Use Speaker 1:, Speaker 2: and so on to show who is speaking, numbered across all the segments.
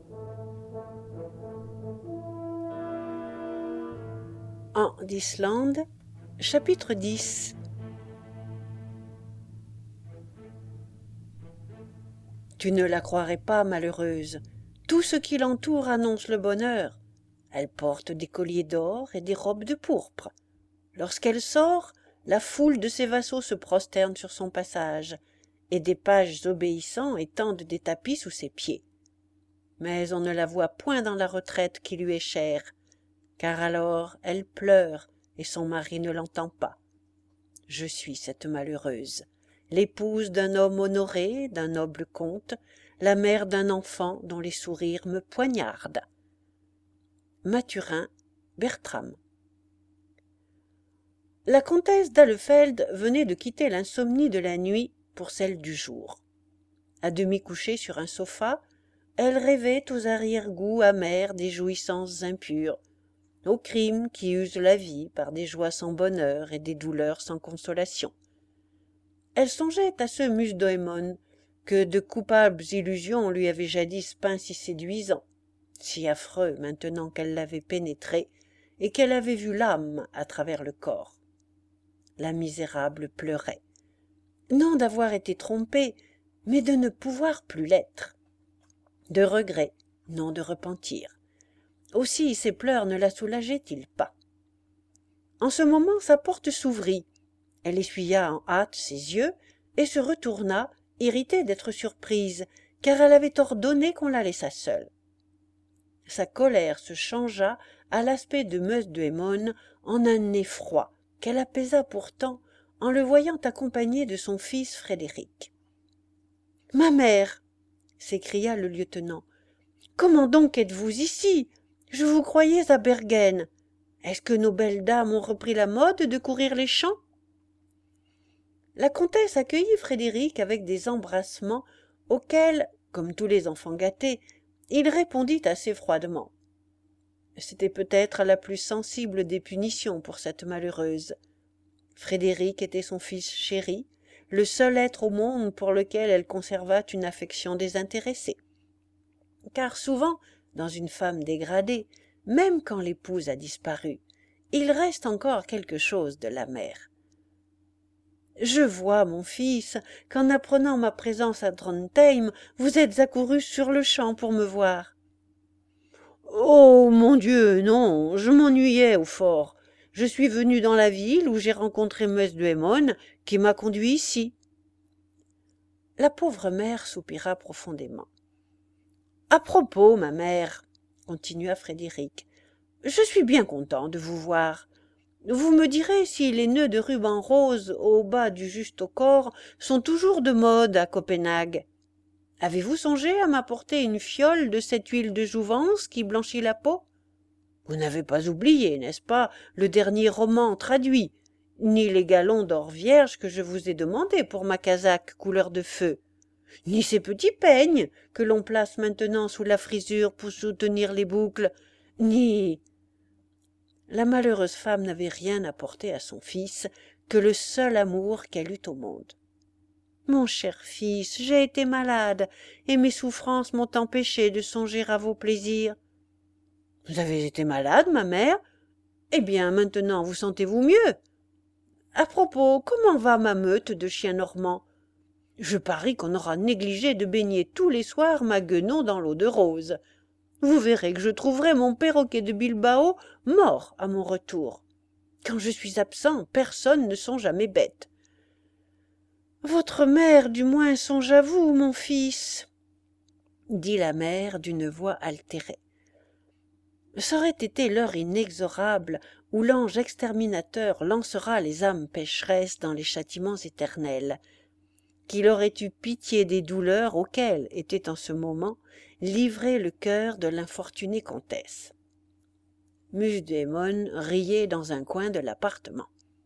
Speaker 1: An d'Islande, chapitre 10. Tu ne la croirais pas malheureuse. Tout ce qui l'entoure annonce le bonheur. Elle porte des colliers d'or et des robes de pourpre. Lorsqu'elle sort, la foule de ses vassaux se prosterne sur son passage, et des pages obéissants étendent des tapis sous ses pieds. Mais on ne la voit point dans la retraite qui lui est chère, car alors elle pleure et son mari ne l'entend pas. Je suis cette malheureuse, l'épouse d'un homme honoré, d'un noble comte, la mère d'un enfant dont les sourires me poignardent. Mathurin, Bertram. La comtesse d'Ahlefeld venait de quitter l'insomnie de la nuit pour celle du jour. À demi couchée sur un sofa, elle rêvait aux arrière-goûts amers des jouissances impures, aux crimes qui usent la vie par des joies sans bonheur et des douleurs sans consolation. Elle songeait à ce Musdóemon que de coupables illusions lui avaient jadis peint si séduisant, si affreux maintenant qu'elle l'avait pénétré et qu'elle avait vu l'âme à travers le corps. La misérable pleurait, non d'avoir été trompée, mais de ne pouvoir plus l'être, de regret, non de repentir. Aussi ses pleurs ne la soulageaient-ils pas. En ce moment sa porte s'ouvrit, elle essuya en hâte ses yeux et se retourna, irritée d'être surprise, car elle avait ordonné qu'on la laissât seule. Sa colère se changea à l'aspect de Musdóemon en un effroi qu'elle apaisa pourtant en le voyant accompagné de son fils Frédéric. « Ma mère !» s'écria le lieutenant. « Comment donc êtes-vous ici? Je vous croyais à Bergen. Est-ce que nos belles dames ont repris la mode de courir les champs ?» La comtesse accueillit Frédéric avec des embrassements auxquels, comme tous les enfants gâtés, il répondit assez froidement. C'était peut-être la plus sensible des punitions pour cette malheureuse. Frédéric était son fils chéri, le seul être au monde pour lequel elle conservât une affection désintéressée. Car souvent, dans une femme dégradée, même quand l'épouse a disparu, il reste encore quelque chose de la mère. « Je vois, mon fils, qu'en apprenant ma présence à Drontheim, vous êtes accouru sur-le-champ pour me voir. »« Oh, mon Dieu, non, je m'ennuyais au fort. Je suis venu dans la ville où j'ai rencontré Musdóemon, qui m'a conduit ici. » La pauvre mère soupira profondément. « À propos, ma mère, » continua Frédéric, « je suis bien content de vous voir. Vous me direz si les nœuds de ruban rose au bas du juste-au-corps sont toujours de mode à Copenhague. Avez-vous songé à m'apporter une fiole de cette huile de jouvence qui blanchit la peau? Vous n'avez pas oublié, n'est-ce pas, le dernier roman traduit, ni les galons d'or vierge que je vous ai demandés pour ma casaque couleur de feu, ni ces petits peignes que l'on place maintenant sous la frisure pour soutenir les boucles, ni... » La malheureuse femme n'avait rien apporté à son fils que le seul amour qu'elle eût au monde. « Mon cher fils, j'ai été malade, et mes souffrances m'ont empêché de songer à vos plaisirs. »« Vous avez été malade, ma mère? Eh bien, maintenant, vous sentez-vous mieux? À propos, comment va ma meute de chiens normands? Je parie qu'on aura négligé de baigner tous les soirs ma guenon dans l'eau de rose. Vous verrez que je trouverai mon perroquet de Bilbao mort à mon retour. Quand je suis absent, personne ne songe à mes bêtes. Votre mère, du moins, songe à vous, mon fils, dit la mère d'une voix altérée. Ça aurait été l'heure inexorable où l'ange exterminateur lancera les âmes pécheresses dans les châtiments éternels, qu'il aurait eu pitié des douleurs auxquelles était en ce moment livré le cœur de l'infortunée comtesse. Musdóemon riait dans un coin de l'appartement.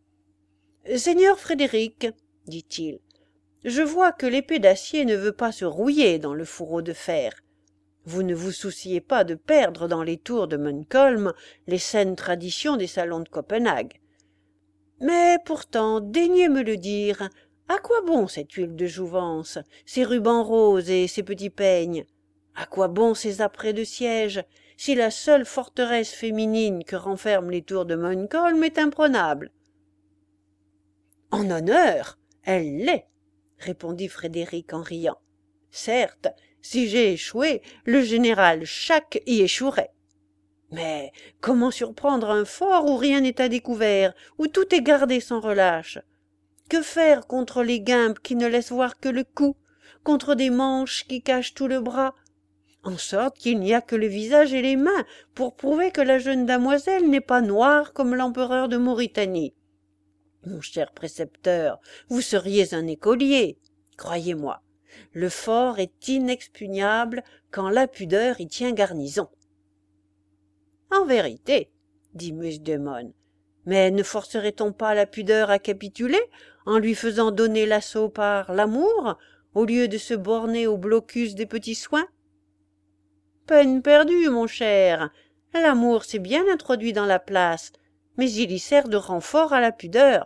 Speaker 1: « Seigneur Frédéric, dit-il, je vois que l'épée d'acier ne veut pas se rouiller dans le fourreau de fer. Vous ne vous souciez pas de perdre dans les tours de Munkholm les saines traditions des salons de Copenhague. Mais pourtant, daignez me le dire, à quoi bon cette huile de jouvence, ces rubans roses et ces petits peignes? À quoi bon ces apprêts de siège, si la seule forteresse féminine que renferment les tours de Montcalm est imprenable? En honneur, elle l'est, répondit Frédéric en riant. Certes, si j'ai échoué, le général Chac y échouerait. Mais comment surprendre un fort où rien n'est à découvert, où tout est gardé sans relâche? Que faire contre les guimpes qui ne laissent voir que le cou, contre des manches qui cachent tout le bras, en sorte qu'il n'y a que le visage et les mains pour prouver que la jeune damoiselle n'est pas noire comme l'empereur de Mauritanie? Mon cher précepteur, vous seriez un écolier, croyez-moi. Le fort est inexpugnable quand la pudeur y tient garnison. En vérité, dit Musdémon, mais ne forcerait-on pas la pudeur à capituler en lui faisant donner l'assaut par l'amour, au lieu de se borner au blocus des petits soins? Peine perdue, mon cher. L'amour s'est bien introduit dans la place, mais il y sert de renfort à la pudeur.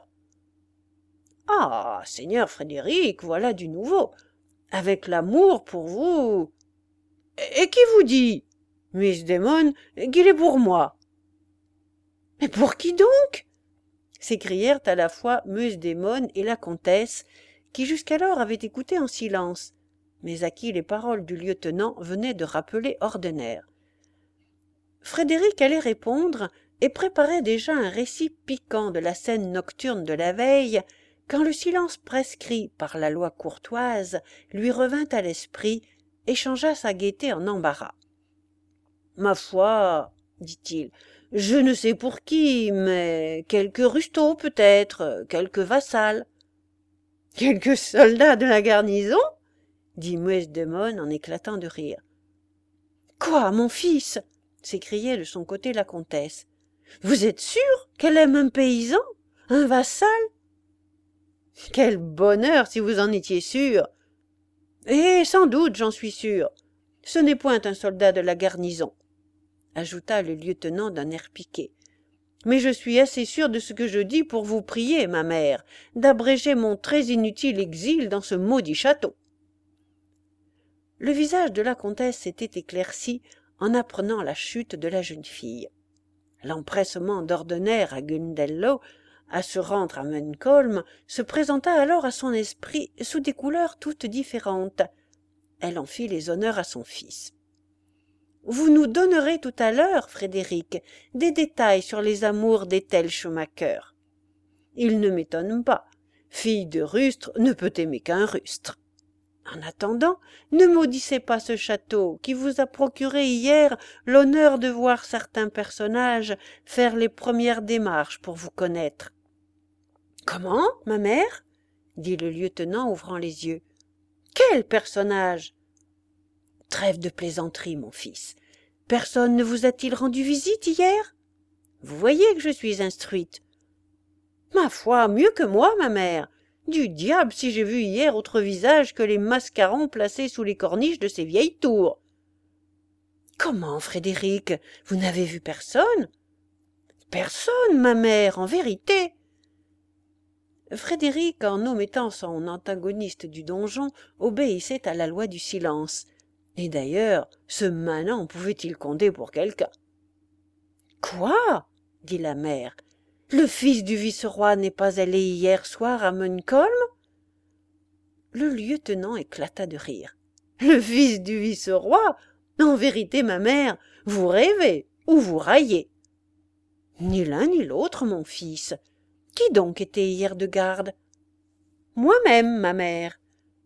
Speaker 1: Ah, seigneur Frédéric, voilà du nouveau. Avec l'amour pour vous. Et qui vous dit, Musdémon, qu'il est pour moi? Mais pour qui donc? S'écrièrent à la fois Musdémon et la comtesse, qui jusqu'alors avaient écouté en silence, mais à qui les paroles du lieutenant venaient de rappeler Ordener. Frédéric allait répondre et préparait déjà un récit piquant de la scène nocturne de la veille, quand le silence prescrit par la loi courtoise lui revint à l'esprit et changea sa gaieté en embarras. « Ma foi, dit-il, je ne sais pour qui, mais quelques rustaux peut-être, quelques vassals. »« Quelques soldats de la garnison ?» dit Musdémon en éclatant de rire. « Quoi, mon fils ?» s'écriait de son côté la comtesse. « Vous êtes sûr qu'elle aime un paysan, un vassal? Quel bonheur si vous en étiez sûr! Et sans doute, j'en suis sûr. Ce n'est point un soldat de la garnison, ajouta le lieutenant d'un air piqué. Mais je suis assez sûr de ce que je dis pour vous prier, ma mère, d'abréger mon très inutile exil dans ce maudit château. » Le visage de la comtesse s'était éclairci en apprenant la chute de la jeune fille. L'empressement d'Ordener à Gundello à se rendre à Montcalm se présenta alors à son esprit sous des couleurs toutes différentes. Elle en fit les honneurs à son fils. « Vous nous donnerez tout à l'heure, Frédéric, des détails sur les amours d'Ethel Schumacher. Il ne m'étonne pas. Fille de rustre ne peut aimer qu'un rustre. En attendant, ne maudissez pas ce château qui vous a procuré hier l'honneur de voir certains personnages faire les premières démarches pour vous connaître. »« Comment, ma mère ?» dit le lieutenant ouvrant les yeux. « Quel personnage ?»« Trêve de plaisanterie, mon fils. Personne ne vous a-t-il rendu visite hier? Vous voyez que je suis instruite. »« Ma foi, mieux que moi, ma mère. Du diable si j'ai vu hier autre visage que les mascarons placés sous les corniches de ces vieilles tours. »« Comment, Frédéric, vous n'avez vu personne? »« Personne, ma mère, en vérité. » Frédéric, en omettant son antagoniste du donjon, obéissait à la loi du silence. Et d'ailleurs, ce manant pouvait-il compter pour quelqu'un? « Quoi? » dit la mère. « Le fils du vice-roi n'est pas allé hier soir à Montcalm? » Le lieutenant éclata de rire. « Le fils du vice-roi? En vérité, ma mère, vous rêvez ou vous raillez. »« Ni l'un ni l'autre, mon fils. Qui donc était hier de garde? »« Moi-même, ma mère. »«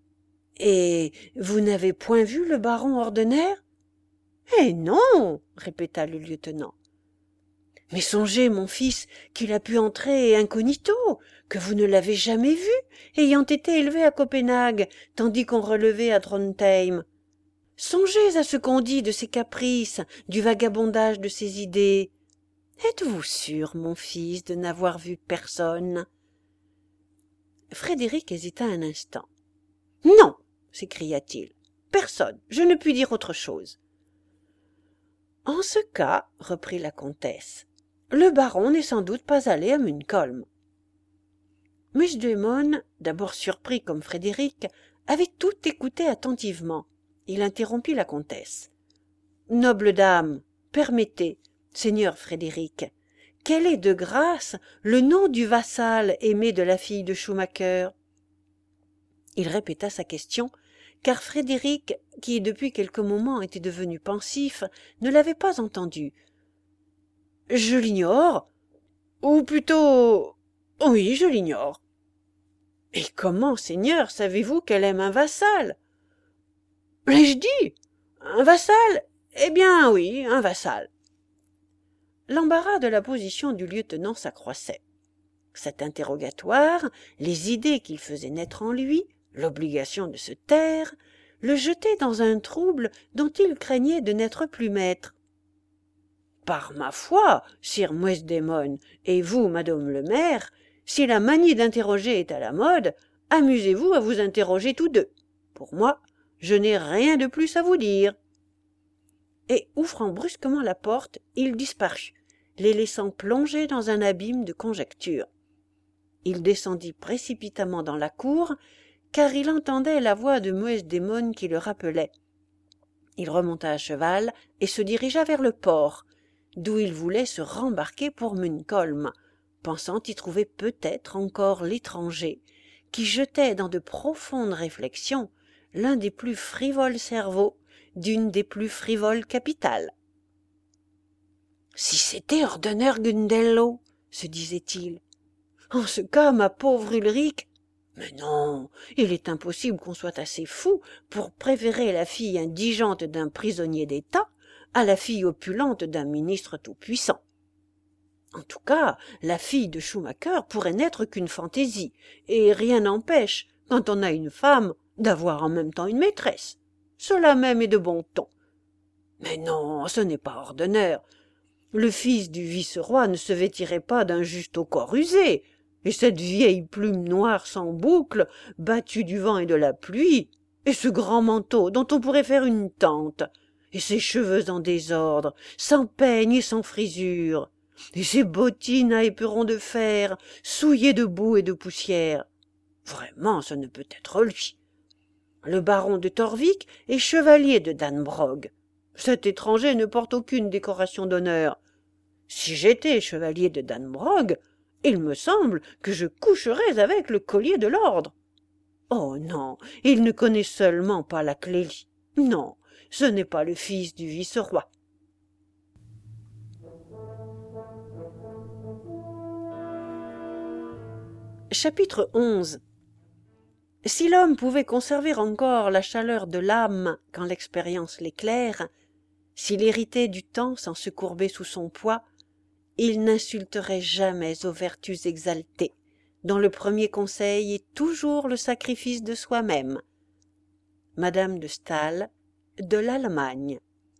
Speaker 1: Et vous n'avez point vu le baron Ordener? »« Eh non, répéta le lieutenant. Mais songez, mon fils, qu'il a pu entrer incognito, que vous ne l'avez jamais vu, ayant été élevé à Copenhague, tandis qu'on relevait à Drontheim. Songez à ce qu'on dit de ses caprices, du vagabondage de ses idées. Êtes-vous sûr, mon fils, de n'avoir vu personne? Frédéric hésita un instant. « Non, s'écria-t-il, personne, je ne puis dire autre chose. »« En ce cas, reprit la comtesse, le baron n'est sans doute pas allé à Montcalm. » Musdémon, d'abord surpris comme Frédéric, avait tout écouté attentivement, Il interrompit la comtesse. « Noble dame, permettez, seigneur Frédéric, quel est de grâce le nom du vassal aimé de la fille de Schumacher ?» Il répéta sa question, car Frédéric, qui depuis quelques moments était devenu pensif, ne l'avait pas entendu. « Je l'ignore, ou plutôt... oui, je l'ignore. »« Et comment, seigneur, savez-vous qu'elle aime un vassal ?»« L'ai-je dit ? Un vassal ? Eh bien oui, un vassal. » L'embarras de la position du lieutenant s'accroissait. Cet interrogatoire, les idées qu'il faisait naître en lui, l'obligation de se taire, le jetaient dans un trouble dont il craignait de n'être plus maître. « Par ma foi, sire Muesdémone, et vous, madame le maire, si la manie d'interroger est à la mode, amusez-vous à vous interroger tous deux. Pour moi, je n'ai rien de plus à vous dire. » Et, ouvrant brusquement la porte, il disparut, les laissant plonger dans un abîme de conjectures. Il descendit précipitamment dans la cour, car il entendait la voix de Muesdémone qui le rappelait. Il remonta à cheval et se dirigea vers le port, d'où il voulait se rembarquer pour Munkholm, pensant y trouver peut-être encore l'étranger, qui jetait dans de profondes réflexions l'un des plus frivoles cerveaux d'une des plus frivoles capitales. « Si c'était Ordener Gundello, se disait-il. En ce cas, ma pauvre Ulrich... Mais non, il est impossible qu'on soit assez fou pour préférer la fille indigente d'un prisonnier d'État à la fille opulente d'un ministre tout-puissant. En tout cas, la fille de Schumacher pourrait n'être qu'une fantaisie, et rien n'empêche, quand on a une femme, d'avoir en même temps une maîtresse. Cela même est de bon ton. Mais non, ce n'est pas Ordener. Le fils du vice-roi ne se vêtirait pas d'un juste au corps usé, et cette vieille plume noire sans boucle, battue du vent et de la pluie, et ce grand manteau dont on pourrait faire une tente, et ses cheveux en désordre, sans peigne et sans frisure, et ses bottines à éperons de fer, souillées de boue et de poussière. Vraiment, ce ne peut être lui. Le baron de Torvik est chevalier de Dannebrog. Cet étranger ne porte aucune décoration d'honneur. Si j'étais chevalier de Dannebrog, il me semble que je coucherais avec le collier de l'ordre. Oh non, il ne connaît seulement pas la Clélie. Non, ce n'est pas le fils du vice-roi. Chapitre 11. Si l'homme pouvait conserver encore la chaleur de l'âme quand l'expérience l'éclaire, s'il héritait du temps sans se courber sous son poids, il n'insulterait jamais aux vertus exaltées, dont le premier conseil est toujours le sacrifice de soi-même. Madame de Staël, de l'Allemagne.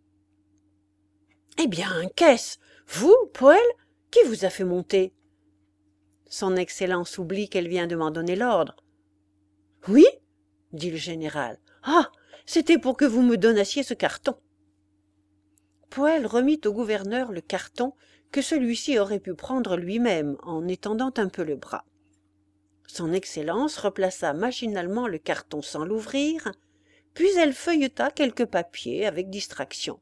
Speaker 1: Eh bien, qu'est-ce? Vous, Poël? Qui vous a fait monter? Son Excellence oublie qu'elle vient de m'en donner l'ordre. Oui? Dit le général. Ah! C'était pour que vous me donnassiez ce carton. Poël remit au gouverneur le carton que celui-ci aurait pu prendre lui-même en étendant un peu le bras. Son Excellence replaça machinalement le carton sans l'ouvrir, puis elle feuilleta quelques papiers avec distraction.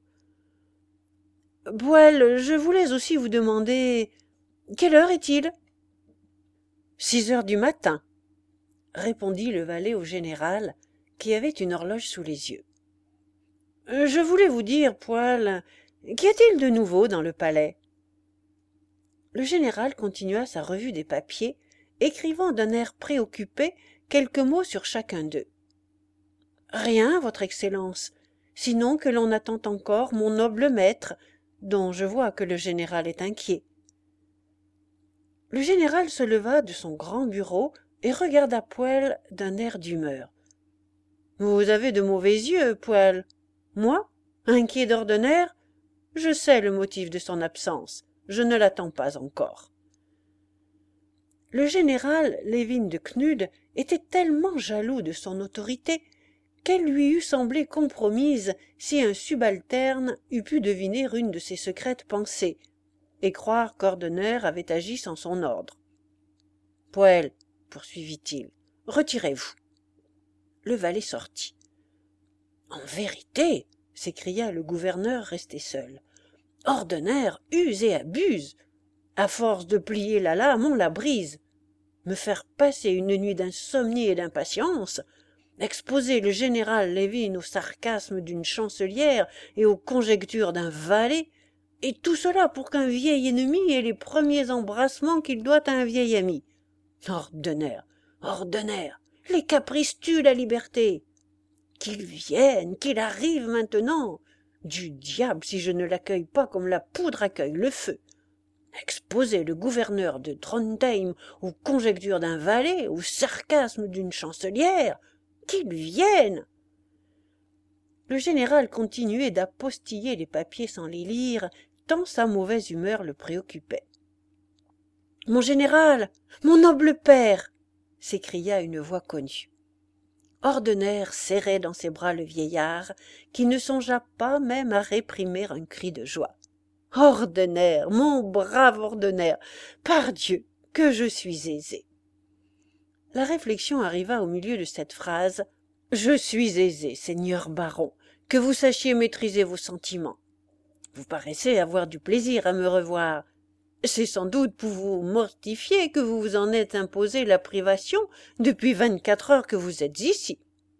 Speaker 1: « Poël, je voulais aussi vous demander... Quelle heure est-il » ? « 6 heures du matin, » répondit le valet au général, qui avait une horloge sous les yeux. « Je voulais vous dire, Poël, qu'y a-t-il de nouveau dans le palais ?» Le général continua sa revue des papiers, écrivant d'un air préoccupé quelques mots sur chacun d'eux. « Rien, votre Excellence, sinon que l'on attend encore mon noble maître, dont je vois que le général est inquiet. » Le général se leva de son grand bureau et regarda Poël d'un air d'humeur. « Vous avez de mauvais yeux, Poël. Moi, inquiet d'Ordener? Je sais le motif de son absence. Je ne l'attends pas encore. » Le général Lévin de Knud était tellement jaloux de son autorité qu'elle lui eût semblé compromise si un subalterne eût pu deviner une de ses secrètes pensées et croire qu'Ordener avait agi sans son ordre. « Poël, poursuivit-il, retirez-vous. » Le valet sortit. En vérité, s'écria le gouverneur resté seul, Ordener use et abuse. À force de plier la lame, on la brise. Me faire passer une nuit d'insomnie et d'impatience, exposer le général Lévin au sarcasme d'une chancelière et aux conjectures d'un valet, et tout cela pour qu'un vieil ennemi ait les premiers embrassements qu'il doit à un vieil ami. Ordener, Ordener, les caprices tuent la liberté. Qu'il vienne, qu'il arrive maintenant. Du diable si je ne l'accueille pas comme la poudre accueille le feu. Exposer le gouverneur de Trondheim aux conjectures d'un valet, au sarcasme d'une chancelière, qu'il vienne. Le général continuait d'apostiller les papiers sans les lire, tant sa mauvaise humeur le préoccupait. « Mon général, mon noble père !» s'écria une voix connue. Ordener serrait dans ses bras le vieillard, qui ne songea pas même à réprimer un cri de joie. « Ordener, mon brave Ordener, pardieu, que je suis aisé !» La réflexion arriva au milieu de cette phrase. « Je suis aisé, seigneur baron, que vous sachiez maîtriser vos sentiments. Vous paraissez avoir du plaisir à me revoir. C'est sans doute pour vous mortifier que vous vous en êtes imposé la privation depuis 24 heures que vous êtes ici.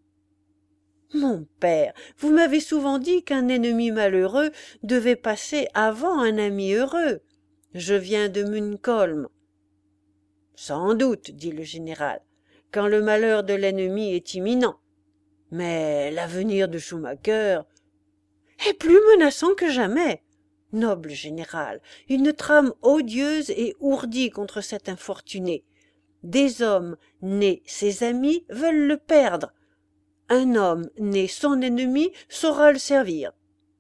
Speaker 1: Mon père, vous m'avez souvent dit qu'un ennemi malheureux devait passer avant un ami heureux. Je viens de Munkholm. Sans doute, dit le général, quand le malheur de l'ennemi est imminent. Mais l'avenir de Schumacher est plus menaçant que jamais. Noble général, une trame odieuse et ourdie contre cet infortuné. Des hommes nés ses amis veulent le perdre. Un homme né son ennemi saura le servir.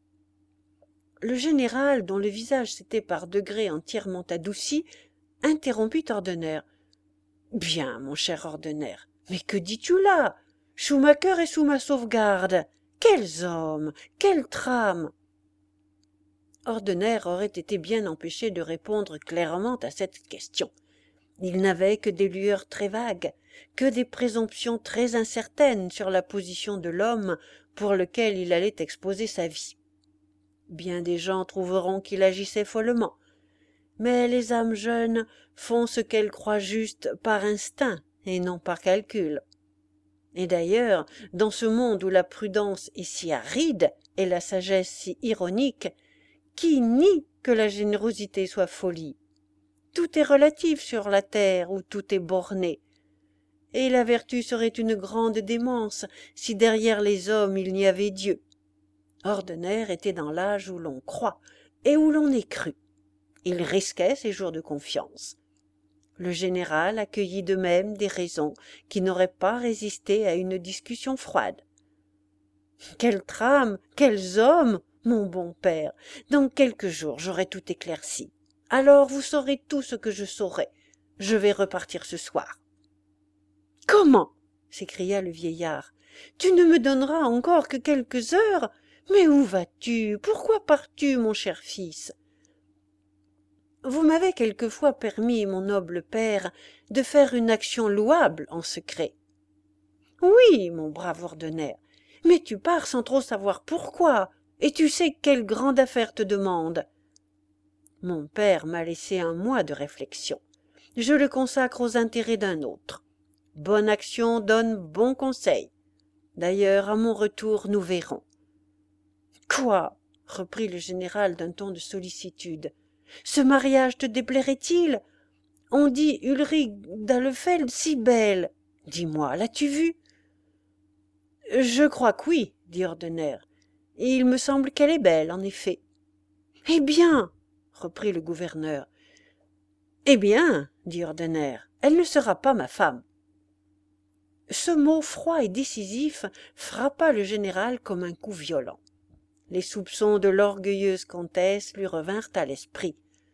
Speaker 1: Le général, dont le visage s'était par degrés entièrement adouci, interrompit Ordener. « Bien, mon cher Ordener, mais que dis-tu là? Schumacher est sous ma sauvegarde. Quels hommes, quelle trame !» Ordener aurait été bien empêché de répondre clairement à cette question. Il n'avait que des lueurs très vagues, que des présomptions très incertaines sur la position de l'homme pour lequel il allait exposer sa vie. Bien des gens trouveront qu'il agissait follement, mais les âmes jeunes font ce qu'elles croient juste par instinct et non par calcul. Et d'ailleurs, dans ce monde où la prudence est si aride et la sagesse si ironique, qui nie que la générosité soit folie? Tout est relatif sur la terre où tout est borné. Et la vertu serait une grande démence si derrière les hommes il n'y avait Dieu. Ordener était dans l'âge où l'on croit et où l'on est cru. Il risquait ses jours de confiance. Le général accueillit de même des raisons qui n'auraient pas résisté à une discussion froide. Quelle trame, quels hommes, mon bon père! Dans quelques jours j'aurai tout éclairci. Alors vous saurez tout ce que je saurai. Je vais repartir ce soir. « Comment ?» s'écria le vieillard. « Tu ne me donneras encore que quelques heures? Mais où vas-tu? Pourquoi pars-tu, mon cher fils? » Vous m'avez quelquefois permis, mon noble père, de faire une action louable en secret. Oui, mon brave Ordener, mais tu pars sans trop savoir pourquoi, et tu sais quelle grande affaire te demande. Mon père m'a laissé un mois de réflexion. Je le consacre aux intérêts d'un autre. Bonne action donne bon conseil. D'ailleurs, à mon retour, nous verrons. Quoi? Reprit le général d'un ton de sollicitude. Ce mariage te déplairait-il? On dit Ulrich d'Ahlefeld si belle. Dis-moi, l'as-tu vue? Je crois que oui, dit Ordener. Il me semble qu'elle est belle, en effet. Eh bien, reprit le gouverneur. Eh bien, dit Ordener, elle ne sera pas ma femme. Ce mot froid et décisif frappa le général comme un coup violent. Les soupçons de l'orgueilleuse comtesse lui revinrent à l'esprit.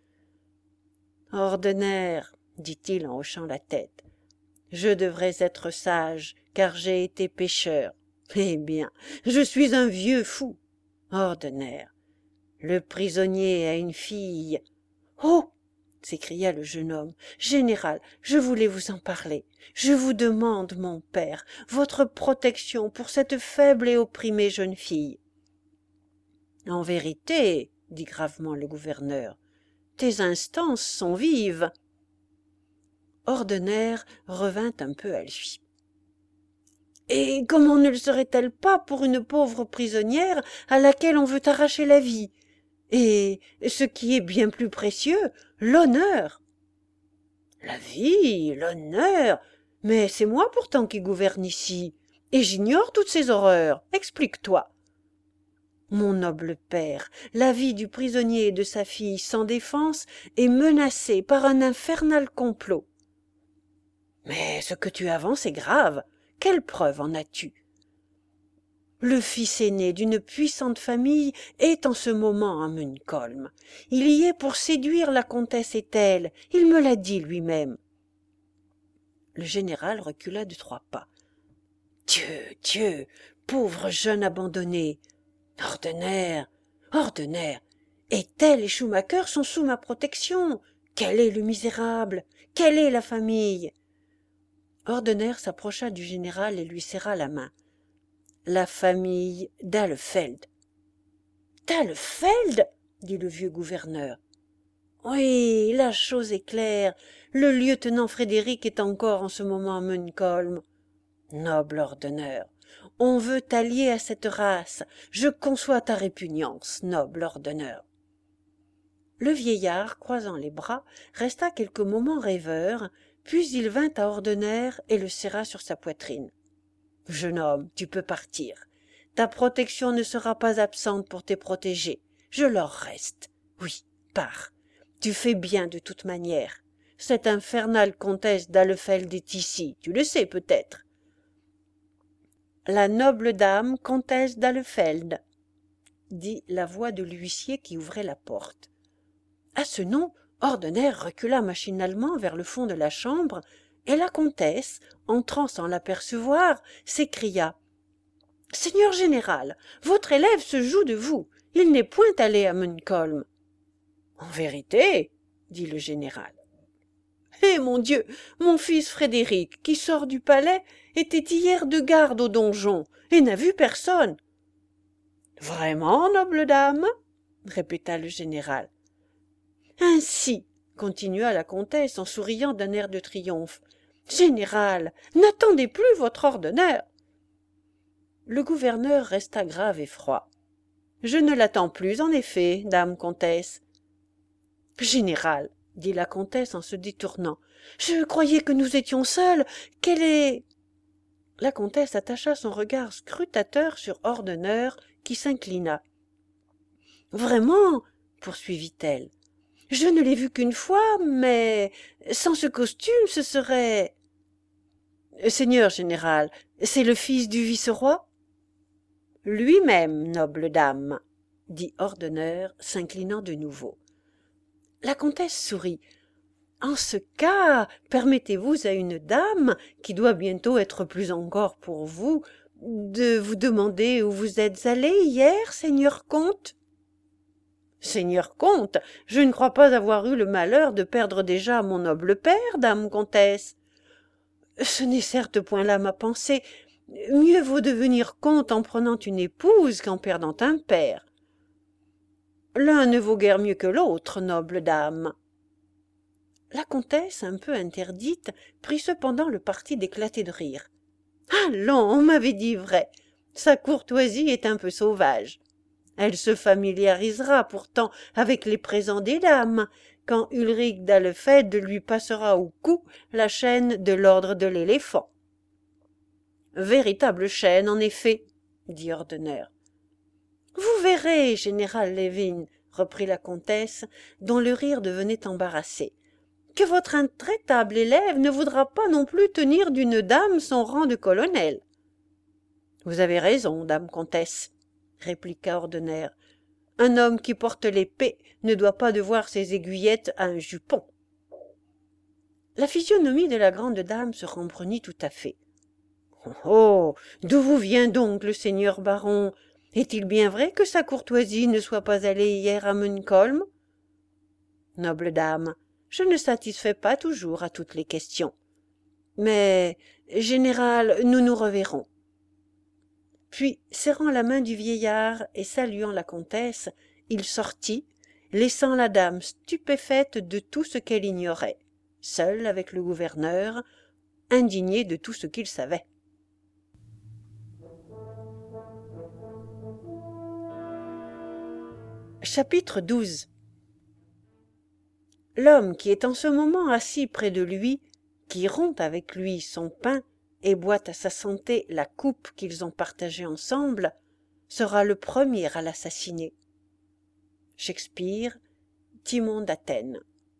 Speaker 1: « Ordener, dit-il en hochant la tête, je devrais être sage, car j'ai été pécheur. Eh bien, je suis un vieux fou. Ordener, le prisonnier a une fille. Oh, s'écria le jeune homme. Général, je voulais vous en parler. Je vous demande, mon père, votre protection pour cette faible et opprimée jeune fille. En vérité, dit gravement le gouverneur, tes instances sont vives. Ordener revint un peu à lui. Et comment ne le serait-elle pas pour une pauvre prisonnière à laquelle on veut arracher la vie? Et ce qui est bien plus précieux, l'honneur. La vie, l'honneur, mais c'est moi pourtant qui gouverne ici, et j'ignore toutes ces horreurs. Explique-toi. Mon noble père, la vie du prisonnier et de sa fille sans défense est menacée par un infernal complot. Mais ce que tu avances est grave. Quelle preuve en as-tu? Le fils aîné d'une puissante famille est en ce moment à Munkholm. Il y est pour séduire la comtesse Ethel. Il me l'a dit lui-même. Le général recula de 3 pas. Dieu, Dieu, pauvre jeune abandonné. Ordener, Ethel et Schumacher sont sous ma protection. Quel est le misérable? Quelle est la famille? Ordener s'approcha du général et lui serra la main. La famille d'Ahlefeld. D'Ahlefeld? Dit le vieux gouverneur. Oui, la chose est claire. Le lieutenant Frédéric est encore en ce moment à Munkholm. Noble Ordener, on veut t'allier à cette race. Je conçois ta répugnance, noble Ordener. Le vieillard, croisant les bras, resta quelques moments rêveur, puis il vint à Ordener et le serra sur sa poitrine. « Jeune homme, tu peux partir. Ta protection ne sera pas absente pour tes protégés. Je leur reste. Oui, pars. Tu fais bien de toute manière. Cette infernale comtesse d'Ahlefeld est ici, tu le sais peut-être. » La noble dame comtesse d'Ahlefeld, dit la voix de l'huissier qui ouvrait la porte. À ce nom, Ordener recula machinalement vers le fond de la chambre, et la comtesse, entrant sans l'apercevoir, s'écria « Seigneur général, votre élève se joue de vous. Il n'est point allé à Munkholm. »« En vérité, dit le général. Eh mon Dieu, mon fils Frédéric, qui sort du palais, était hier de garde au donjon, et n'a vu personne. »« Vraiment, noble dame ?» répéta le général. « Ainsi, continua la comtesse en souriant d'un air de triomphe, « Général, n'attendez plus votre Ordener. » Le gouverneur resta grave et froid. « Je ne l'attends plus, en effet, dame comtesse. »« Général, dit la comtesse en se détournant, « je croyais que nous étions seuls. Quelle est... » La comtesse attacha son regard scrutateur sur Ordener, qui s'inclina. « Vraiment, poursuivit-elle, je ne l'ai vu qu'une fois, mais sans ce costume, ce serait... »« Seigneur général, c'est le fils du vice-roi ?»« Lui-même, noble dame, » dit Ordener, s'inclinant de nouveau. La comtesse sourit. « En ce cas, permettez-vous à une dame, qui doit bientôt être plus encore pour vous, de vous demander où vous êtes allé hier, seigneur comte ?» Seigneur comte, je ne crois pas avoir eu le malheur de perdre déjà mon noble père, dame comtesse. Ce n'est certes point là ma pensée. Mieux vaut devenir comte en prenant une épouse qu'en perdant un père. L'un ne vaut guère mieux que l'autre, noble dame. La comtesse, un peu interdite, prit cependant le parti d'éclater de rire. Allons, on m'avait dit vrai. Sa courtoisie est un peu sauvage. Elle se familiarisera pourtant avec les présents des dames, quand Ulrich d'Ahlefeld lui passera au cou la chaîne de l'ordre de l'éléphant. Véritable chaîne, en effet, dit Ordener. Vous verrez, général Levin, reprit la comtesse, dont le rire devenait embarrassé, que votre intraitable élève ne voudra pas non plus tenir d'une dame son rang de colonel. Vous avez raison, dame comtesse, répliqua Ordener. Un homme qui porte l'épée ne doit pas devoir ses aiguillettes à un jupon. La physionomie de la grande dame se rembrunit tout à fait. Oh, d'où vous vient donc le seigneur baron? Est-il bien vrai que sa courtoisie ne soit pas allée hier à Munkholm? Noble dame, je ne satisfais pas toujours à toutes les questions. Mais, général, nous nous reverrons. » Puis, serrant la main du vieillard et saluant la comtesse, il sortit, laissant la dame stupéfaite de tout ce qu'elle ignorait, seule avec le gouverneur, indigné de tout ce qu'il savait. Chapitre 12. L'homme qui est en ce moment assis près de lui, qui rompt avec lui son pain et boit à sa santé la coupe qu'ils ont partagée ensemble, sera le premier à l'assassiner. Shakespeare, Timon d'Athènes.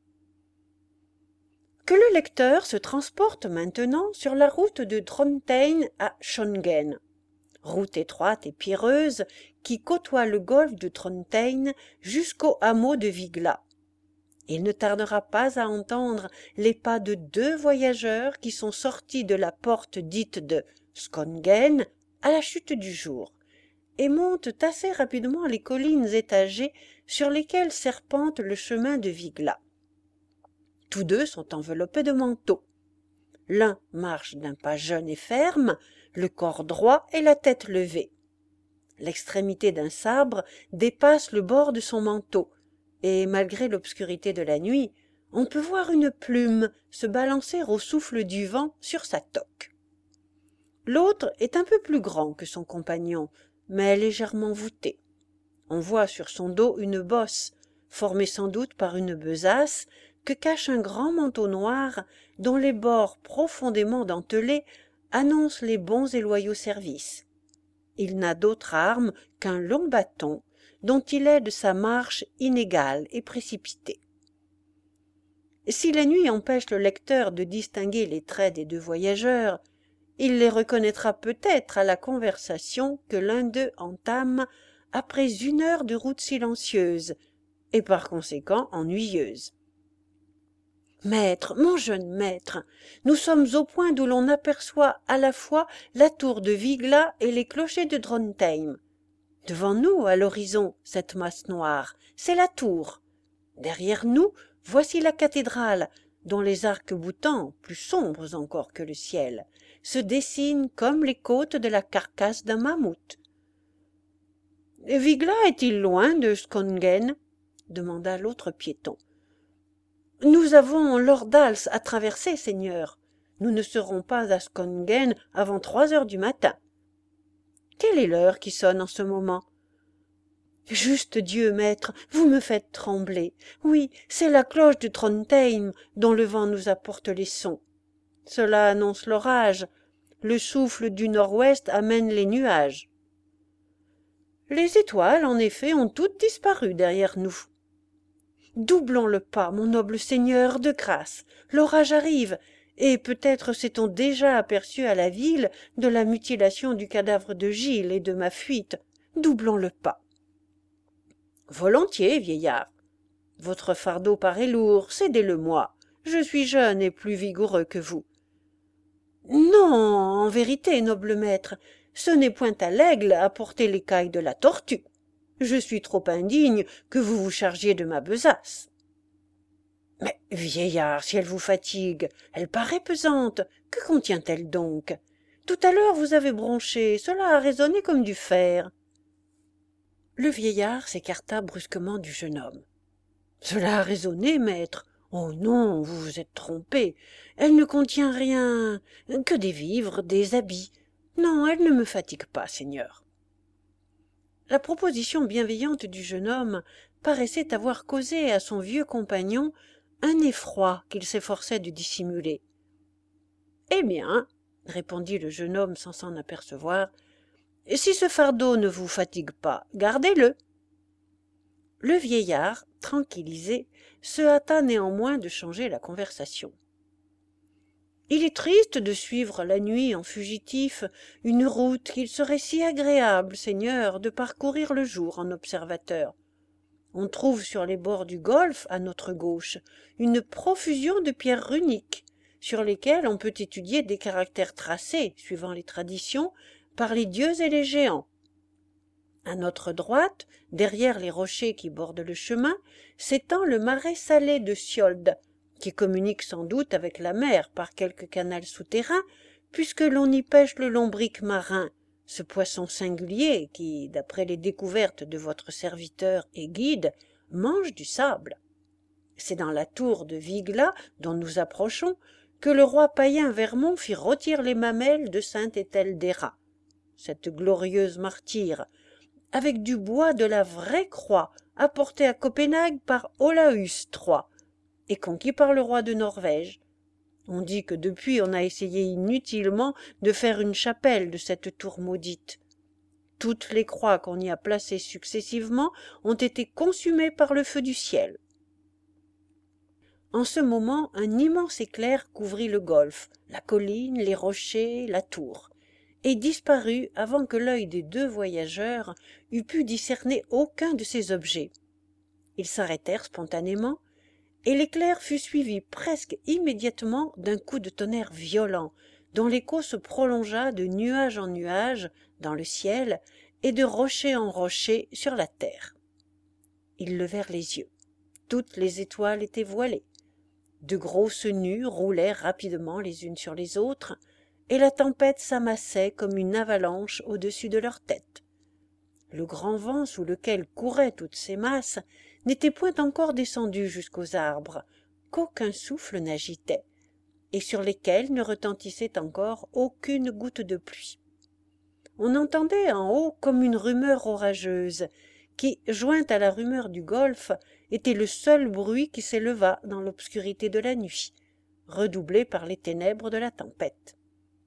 Speaker 1: Que le lecteur se transporte maintenant sur la route de Drontheim à Schongen, route étroite et pierreuse qui côtoie le golfe de Drontheim jusqu'au hameau de Vigla. Il ne tardera pas à entendre les pas de 2 voyageurs qui sont sortis de la porte dite de Skången à la chute du jour, et montent assez rapidement les collines étagées sur lesquelles serpente le chemin de Vigla. Tous 2 sont enveloppés de manteaux. L'un marche d'un pas jeune et ferme, le corps droit et la tête levée. L'extrémité d'un sabre dépasse le bord de son manteau, et malgré l'obscurité de la nuit, on peut voir une plume se balancer au souffle du vent sur sa toque. L'autre est un peu plus grand que son compagnon, mais légèrement voûté. On voit sur son dos une bosse, formée sans doute par une besace, que cache un grand manteau noir dont les bords profondément dentelés annoncent les bons et loyaux services. Il n'a d'autre arme qu'un long bâton, dont il aide sa marche inégale et précipitée. Si la nuit empêche le lecteur de distinguer les traits des 2 voyageurs, il les reconnaîtra peut-être à la conversation que l'un d'eux entame après 1 heure de route silencieuse, et par conséquent ennuyeuse. « Maître, mon jeune maître, nous sommes au point d'où l'on aperçoit à la fois la tour de Vigla et les clochers de Drontheim. Devant nous, à l'horizon, cette masse noire, c'est la tour. Derrière nous, voici la cathédrale, dont les arcs-boutants, plus sombres encore que le ciel, se dessinent comme les côtes de la carcasse d'un mammouth. »« Vigla est-il loin de Skången ?» demanda l'autre piéton. « Nous avons l'Ordals à traverser, seigneur. Nous ne serons pas à Skången avant 3 heures du matin. » « Quelle est l'heure qui sonne en ce moment ?»« Juste Dieu, maître, vous me faites trembler. Oui, c'est la cloche de Drontheim dont le vent nous apporte les sons. Cela annonce l'orage. Le souffle du nord-ouest amène les nuages. » Les étoiles, en effet, ont toutes disparu derrière nous. « Doublons le pas, mon noble seigneur, de grâce. L'orage arrive, et peut-être s'est-on déjà aperçu à la ville de la mutilation du cadavre de Gilles et de ma fuite. Doublons le pas. »« Volontiers, vieillard. Votre fardeau paraît lourd, cédez-le-moi. Je suis jeune et plus vigoureux que vous. »« Non, en vérité, noble maître, ce n'est point à l'aigle à porter l'écaille de la tortue. Je suis trop indigne que vous vous chargiez de ma besace. »« Mais, vieillard, si elle vous fatigue, elle paraît pesante. Que contient-elle donc? Tout à l'heure vous avez bronché, cela a résonné comme du fer. » Le vieillard s'écarta brusquement du jeune homme. « Cela a résonné, maître. Oh non, vous vous êtes trompé. Elle ne contient rien, que des vivres, des habits. Non, elle ne me fatigue pas, seigneur. » La proposition bienveillante du jeune homme paraissait avoir causé à son vieux compagnon un effroi qu'il s'efforçait de dissimuler. « Eh bien, répondit le jeune homme sans s'en apercevoir, si ce fardeau ne vous fatigue pas, gardez-le. » Le vieillard, tranquillisé, se hâta néanmoins de changer la conversation. « Il est triste de suivre la nuit en fugitif une route qu'il serait si agréable, seigneur, de parcourir le jour en observateur. On trouve sur les bords du golfe, à notre gauche, une profusion de pierres runiques, sur lesquelles on peut étudier des caractères tracés, suivant les traditions, par les dieux et les géants. À notre droite, derrière les rochers qui bordent le chemin, s'étend le marais salé de Skjold, qui communique sans doute avec la mer par quelque canal souterrain, puisque l'on y pêche le lombric marin, ce poisson singulier qui, d'après les découvertes de votre serviteur et guide, mange du sable. C'est dans la tour de Vigla, dont nous approchons, que le roi païen Vermond fit rôtir les mamelles de sainte Étheldéra, cette glorieuse martyre, avec du bois de la vraie croix, apporté à Copenhague par Olaus III, et conquis par le roi de Norvège. On dit que depuis on a essayé inutilement de faire une chapelle de cette tour maudite. Toutes les croix qu'on y a placées successivement ont été consumées par le feu du ciel. En ce moment, un immense éclair couvrit le golfe, la colline, les rochers, la tour, et disparut avant que l'œil des deux voyageurs eût pu discerner aucun de ces objets. Ils s'arrêtèrent spontanément, et l'éclair fut suivi presque immédiatement d'un coup de tonnerre violent, dont l'écho se prolongea de nuage en nuage dans le ciel et de rocher en rocher sur la terre. Ils levèrent les yeux. Toutes les étoiles étaient voilées. De grosses nues roulèrent rapidement les unes sur les autres, et la tempête s'amassait comme une avalanche au-dessus de leurs têtes. Le grand vent sous lequel couraient toutes ces masses n'était point encore descendu jusqu'aux arbres, qu'aucun souffle n'agitait, et sur lesquels ne retentissait encore aucune goutte de pluie. On entendait en haut comme une rumeur orageuse, qui, jointe à la rumeur du golfe, était le seul bruit qui s'éleva dans l'obscurité de la nuit, redoublé par les ténèbres de la tempête.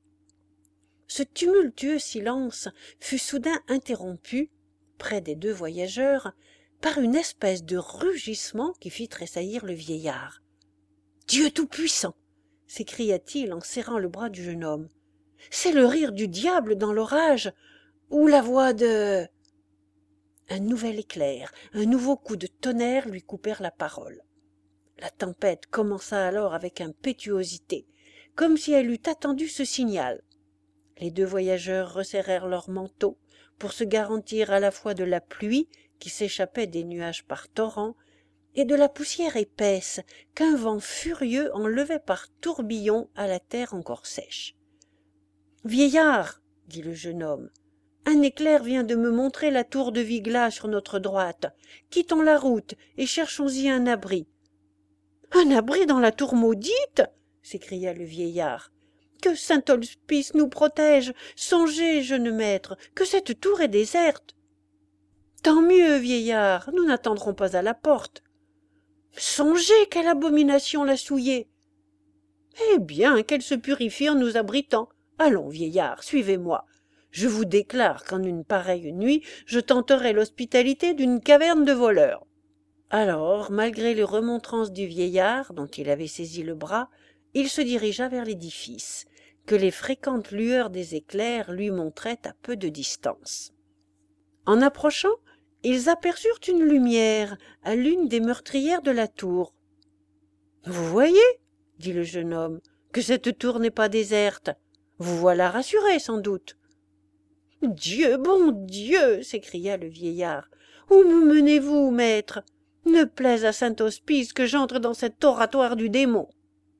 Speaker 1: Ce tumultueux silence fut soudain interrompu, près des deux voyageurs, par une espèce de rugissement qui fit tressaillir le vieillard. « Dieu tout-puissant !» s'écria-t-il en serrant le bras du jeune homme. « C'est le rire du diable dans l'orage, ou la voix de... » Un nouvel éclair, un nouveau coup de tonnerre lui coupèrent la parole. La tempête commença alors avec impétuosité, comme si elle eût attendu ce signal. Les deux voyageurs resserrèrent leurs manteaux pour se garantir à la fois de la pluie qui s'échappait des nuages par torrents et de la poussière épaisse qu'un vent furieux enlevait par tourbillons à la terre encore sèche. « Vieillard, dit le jeune homme, un éclair vient de me montrer la tour de Vigla sur notre droite. Quittons la route et cherchons-y un abri. »« Un abri dans la tour maudite » s'écria le vieillard. « Que Saint-Hospice nous protège. Songez, jeune maître, que cette tour est déserte. »« Tant mieux, vieillard, nous n'attendrons pas à la porte. »« Songez quelle abomination l'a souillée. »« Eh bien, qu'elle se purifie en nous abritant. Allons, vieillard, suivez-moi. Je vous déclare qu'en une pareille nuit, je tenterai l'hospitalité d'une caverne de voleurs. » Alors, malgré les remontrances du vieillard, dont il avait saisi le bras, il se dirigea vers l'édifice, que les fréquentes lueurs des éclairs lui montraient à peu de distance. En approchant, ils aperçurent une lumière à l'une des meurtrières de la tour. « Vous voyez, dit le jeune homme, que cette tour n'est pas déserte. Vous voilà rassuré, sans doute. »« Dieu, bon Dieu !» s'écria le vieillard. « Où me menez-vous, maître ? Ne plaise à Saint-Hospice que j'entre dans cet oratoire du démon. »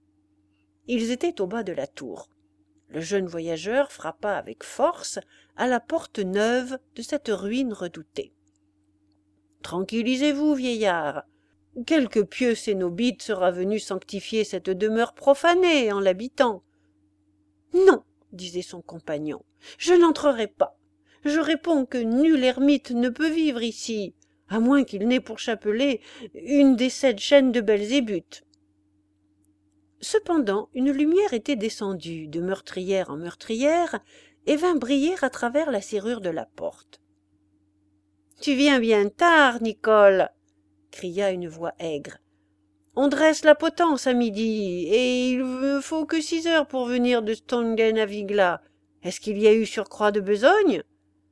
Speaker 1: Ils étaient au bas de la tour. Le jeune voyageur frappa avec force à la porte neuve de cette ruine redoutée. « Tranquillisez-vous, vieillard. Quelque pieux cénobite sera venu sanctifier cette demeure profanée en l'habitant. »« Non, disait son compagnon, je n'entrerai pas. Je réponds que nul ermite ne peut vivre ici, à moins qu'il n'ait pour chapelet une des 7 chaînes de Belzébuth. » Cependant, une lumière était descendue de meurtrière en meurtrière et vint briller à travers la serrure de la porte. « Tu viens bien tard, Nicole !» cria une voix aigre. « On dresse la potence à midi, et il ne faut que 6 heures pour venir de Stungen à Vigla. Est-ce qu'il y a eu surcroît de besogne ?»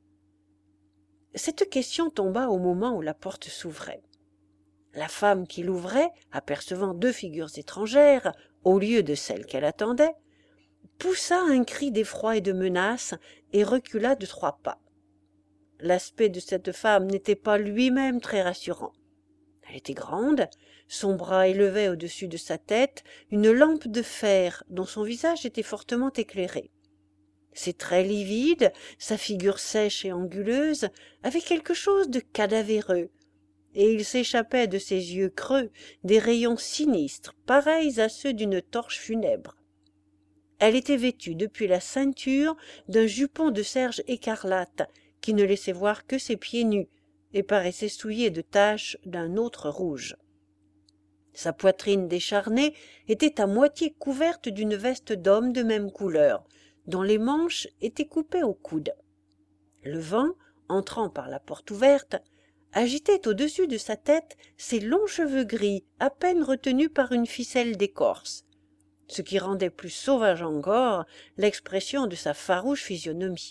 Speaker 1: Cette question tomba au moment où la porte s'ouvrait. La femme qui l'ouvrait, apercevant 2 figures étrangères, au lieu de celle qu'elle attendait, poussa un cri d'effroi et de menace et recula de 3 pas. L'aspect de cette femme n'était pas lui-même très rassurant. Elle était grande, son bras élevait au-dessus de sa tête une lampe de fer dont son visage était fortement éclairé. Ses traits livides, sa figure sèche et anguleuse, avaient quelque chose de cadavéreux, et il s'échappait de ses yeux creux des rayons sinistres, pareils à ceux d'une torche funèbre. Elle était vêtue depuis la ceinture d'un jupon de serge écarlate qui ne laissait voir que ses pieds nus et paraissait souillé de taches d'un autre rouge. Sa poitrine décharnée était à moitié couverte d'une veste d'homme de même couleur, dont les manches étaient coupées au coude. Le vent, entrant par la porte ouverte, agitait au-dessus de sa tête ses longs cheveux gris, à peine retenus par une ficelle d'écorce, ce qui rendait plus sauvage encore l'expression de sa farouche physionomie.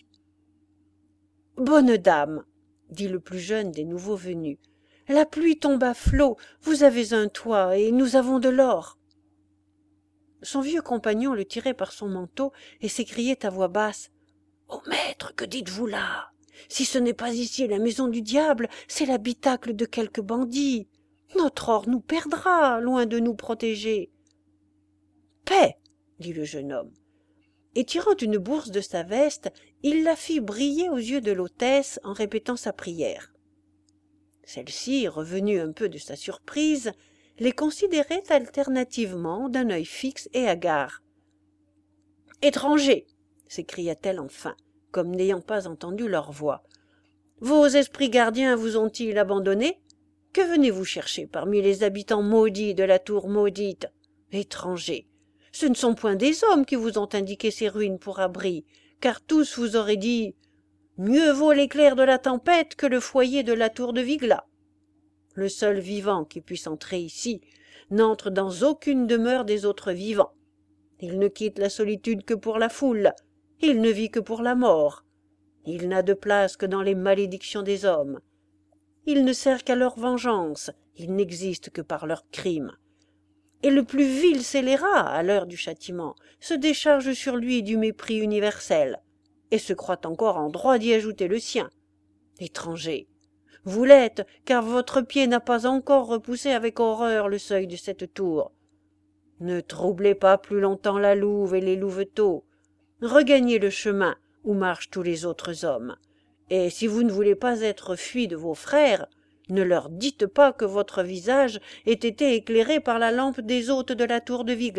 Speaker 1: « Bonne dame, dit le plus jeune des nouveaux venus, la pluie tombe à flots, vous avez un toit et nous avons de l'or. » Son vieux compagnon le tirait par son manteau et s'écriait à voix basse. « Ô maître, que dites-vous là? Si ce n'est pas ici la maison du diable, c'est l'habitacle de quelque bandit. Notre or nous perdra, loin de nous protéger. » « Paix, dit le jeune homme. Et tirant une bourse de sa veste, il la fit briller aux yeux de l'hôtesse en répétant sa prière. Celle-ci, revenue un peu de sa surprise, les considérait alternativement d'un œil fixe et hagard. « Étrangers !» s'écria-t-elle enfin, comme n'ayant pas entendu leur voix. « Vos esprits gardiens vous ont-ils abandonné? Que venez-vous chercher parmi les habitants maudits de la tour maudite? Étrangers! Ce ne sont point des hommes qui vous ont indiqué ces ruines pour abri, car tous vous auraient dit « Mieux vaut l'éclair de la tempête que le foyer de la tour de Vigla. » Le seul vivant qui puisse entrer ici n'entre dans aucune demeure des autres vivants. Il ne quitte la solitude que pour la foule, il ne vit que pour la mort. Il n'a de place que dans les malédictions des hommes. Il ne sert qu'à leur vengeance, il n'existe que par leurs crimes. Et le plus vil scélérat, à l'heure du châtiment, se décharge sur lui du mépris universel, et se croit encore en droit d'y ajouter le sien. Étranger, vous l'êtes, car votre pied n'a pas encore repoussé avec horreur le seuil de cette tour. Ne troublez pas plus longtemps la louve et les louveteaux. Regagnez le chemin où marchent tous les autres hommes, et si vous ne voulez pas être fui de vos frères, ne leur dites pas que votre visage ait été éclairé par la lampe des hôtes de la tour de Vigla. »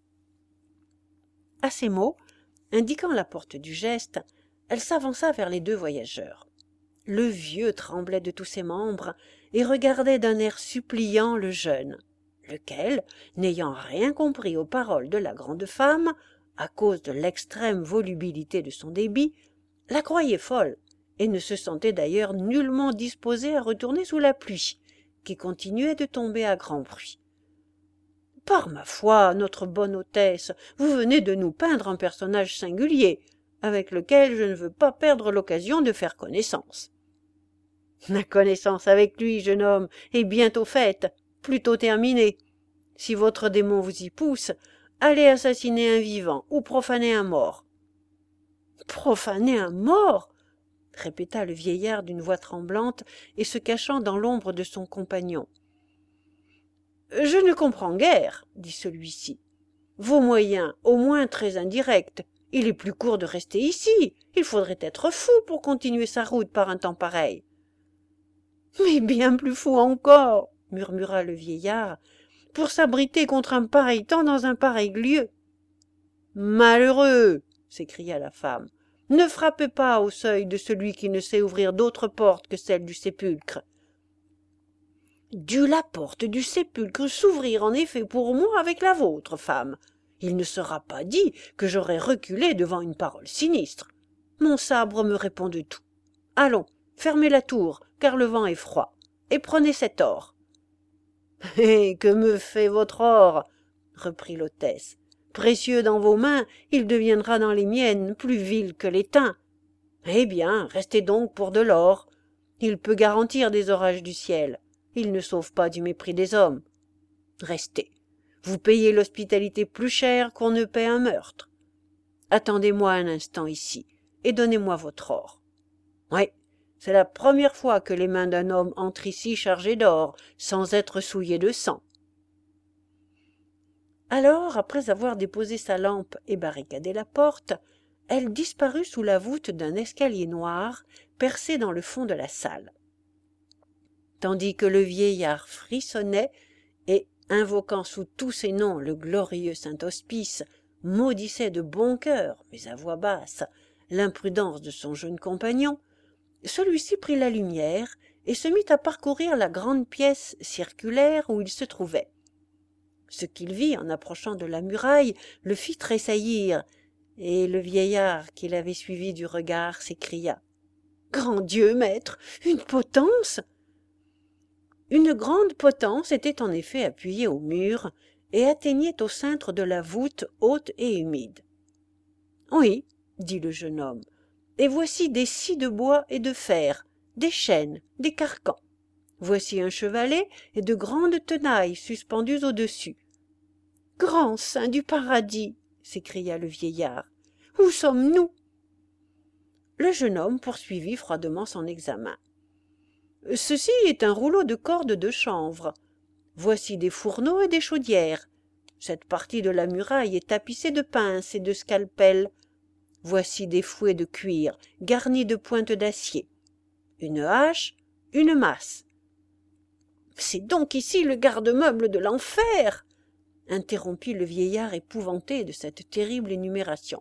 Speaker 1: À ces mots, indiquant la porte du geste, elle s'avança vers les deux voyageurs. Le vieux tremblait de tous ses membres et regardait d'un air suppliant le jeune, lequel, n'ayant rien compris aux paroles de la grande femme, à cause de l'extrême volubilité de son débit, la croyait folle, et ne se sentait d'ailleurs nullement disposé à retourner sous la pluie, qui continuait de tomber à grand bruit. « Par ma foi, notre bonne hôtesse, vous venez de nous peindre un personnage singulier, avec lequel je ne veux pas perdre l'occasion de faire connaissance. » « La connaissance avec lui, jeune homme, est bientôt faite, plutôt terminée. Si votre démon vous y pousse, allez assassiner un vivant ou profaner un mort. »« Profaner un mort !» répéta le vieillard d'une voix tremblante et se cachant dans l'ombre de son compagnon. « Je ne comprends guère, dit celui-ci. Vos moyens, au moins très indirects. Il est plus court de rester ici. Il faudrait être fou pour continuer sa route par un temps pareil. »« Mais bien plus fou encore, murmura le vieillard, pour s'abriter contre un pareil temps dans un pareil lieu. »« Malheureux !» s'écria la femme. « Ne frappez pas au seuil de celui qui ne sait ouvrir d'autre porte que celle du sépulcre. » « Dut la porte du sépulcre s'ouvrir en effet pour moi avec la vôtre, femme. Il ne sera pas dit que j'aurais reculé devant une parole sinistre. Mon sabre me répond de tout. Allons, fermez la tour, car le vent est froid, et prenez cet or. »« Et que me fait votre or ?» reprit l'hôtesse. « Précieux dans vos mains, il deviendra dans les miennes plus vil que l'étain. Eh bien, restez donc pour de l'or. Il peut garantir des orages du ciel. Il ne sauve pas du mépris des hommes. Restez. Vous payez l'hospitalité plus cher qu'on ne paie un meurtre. Attendez-moi un instant ici, et donnez-moi votre or. Oui, C'est la première fois que les mains d'un homme entrent ici chargées d'or, sans être souillées de sang. » Alors, après avoir déposé sa lampe et barricadé la porte, elle disparut sous la voûte d'un escalier noir percé dans le fond de la salle. Tandis que le vieillard frissonnait et, invoquant sous tous ses noms le glorieux Saint-Hospice, maudissait de bon cœur, mais à voix basse, l'imprudence de son jeune compagnon, celui-ci prit la lumière et se mit à parcourir la grande pièce circulaire où il se trouvait. Ce qu'il vit en approchant de la muraille le fit tressaillir, et le vieillard qui l'avait suivi du regard s'écria: « Grand Dieu, maître, une potence !» Une grande potence était en effet appuyée au mur et atteignait au cintre de la voûte haute et humide. « Oui, » dit le jeune homme, « et voici des scies de bois et de fer, des chaînes, des carcans. Voici un chevalet et de grandes tenailles suspendues au-dessus. »« Grand saint du paradis !» s'écria le vieillard. « Où sommes-nous » Le jeune homme poursuivit froidement son examen. « Ceci est un rouleau de cordes de chanvre. Voici des fourneaux et des chaudières. Cette partie de la muraille est tapissée de pinces et de scalpels. Voici des fouets de cuir garnis de pointes d'acier. Une hache, une masse. »« C'est donc ici le garde-meuble de l'enfer !» interrompit le vieillard épouvanté de cette terrible énumération.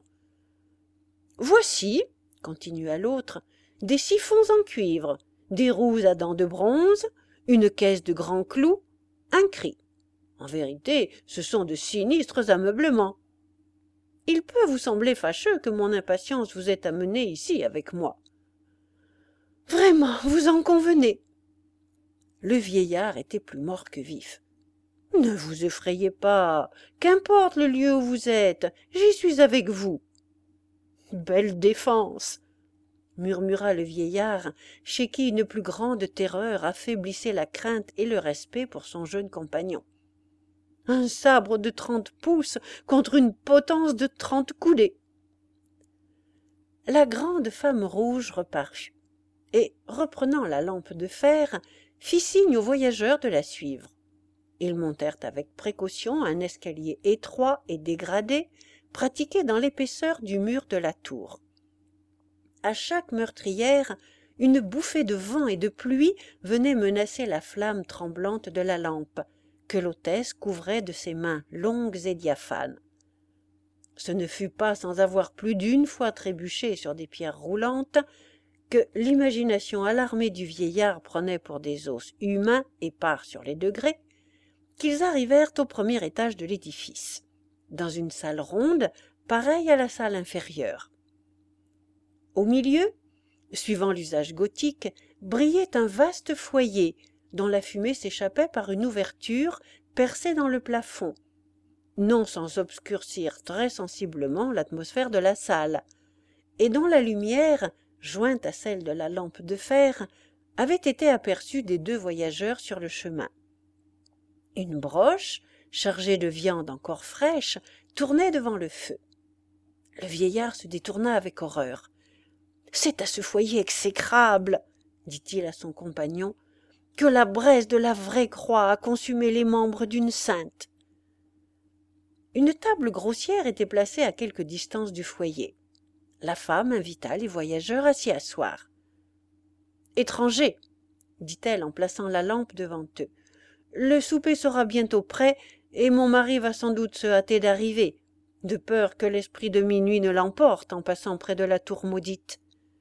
Speaker 1: « Voici, » continua l'autre, « des siphons en cuivre, des roues à dents de bronze, une caisse de grands clous, un cri. En vérité, ce sont de sinistres ameublements. Il peut vous sembler fâcheux que mon impatience vous ait amené ici avec moi. »« Vraiment, vous en convenez !» Le vieillard était plus mort que vif. « Ne vous effrayez pas, qu'importe le lieu où vous êtes, j'y suis avec vous. »« Belle défense !» murmura le vieillard, chez qui une plus grande terreur affaiblissait la crainte et le respect pour son jeune compagnon. « Un sabre de 30 pouces contre une potence de 30 coudées !» La grande femme rouge reparut, et, reprenant la lampe de fer, fit signe aux voyageurs de la suivre. Ils montèrent avec précaution un escalier étroit et dégradé, pratiqué dans l'épaisseur du mur de la tour. À chaque meurtrière, une bouffée de vent et de pluie venait menacer la flamme tremblante de la lampe, que l'hôtesse couvrait de ses mains longues et diaphanes. Ce ne fut pas sans avoir plus d'une fois trébuché sur des pierres roulantes que l'imagination alarmée du vieillard prenait pour des os humains épars sur les degrés, qu'ils arrivèrent au premier étage de l'édifice, dans une salle ronde pareille à la salle inférieure. Au milieu, suivant l'usage gothique, brillait un vaste foyer dont la fumée s'échappait par une ouverture percée dans le plafond, non sans obscurcir très sensiblement l'atmosphère de la salle, et dont la lumière, jointe à celle de la lampe de fer, avait été aperçue des 2 voyageurs sur le chemin. Une broche, chargée de viande encore fraîche, tournait devant le feu. Le vieillard se détourna avec horreur. « C'est à ce foyer exécrable, » dit-il à son compagnon, « que la braise de la vraie croix a consumé les membres d'une sainte. » Une table grossière était placée à quelque distance du foyer. La femme invita les voyageurs à s'y asseoir. « Étrangers, » dit-elle en plaçant la lampe devant eux, « le souper sera bientôt prêt et mon mari va sans doute se hâter d'arriver, de peur que l'esprit de minuit ne l'emporte en passant près de la tour maudite. »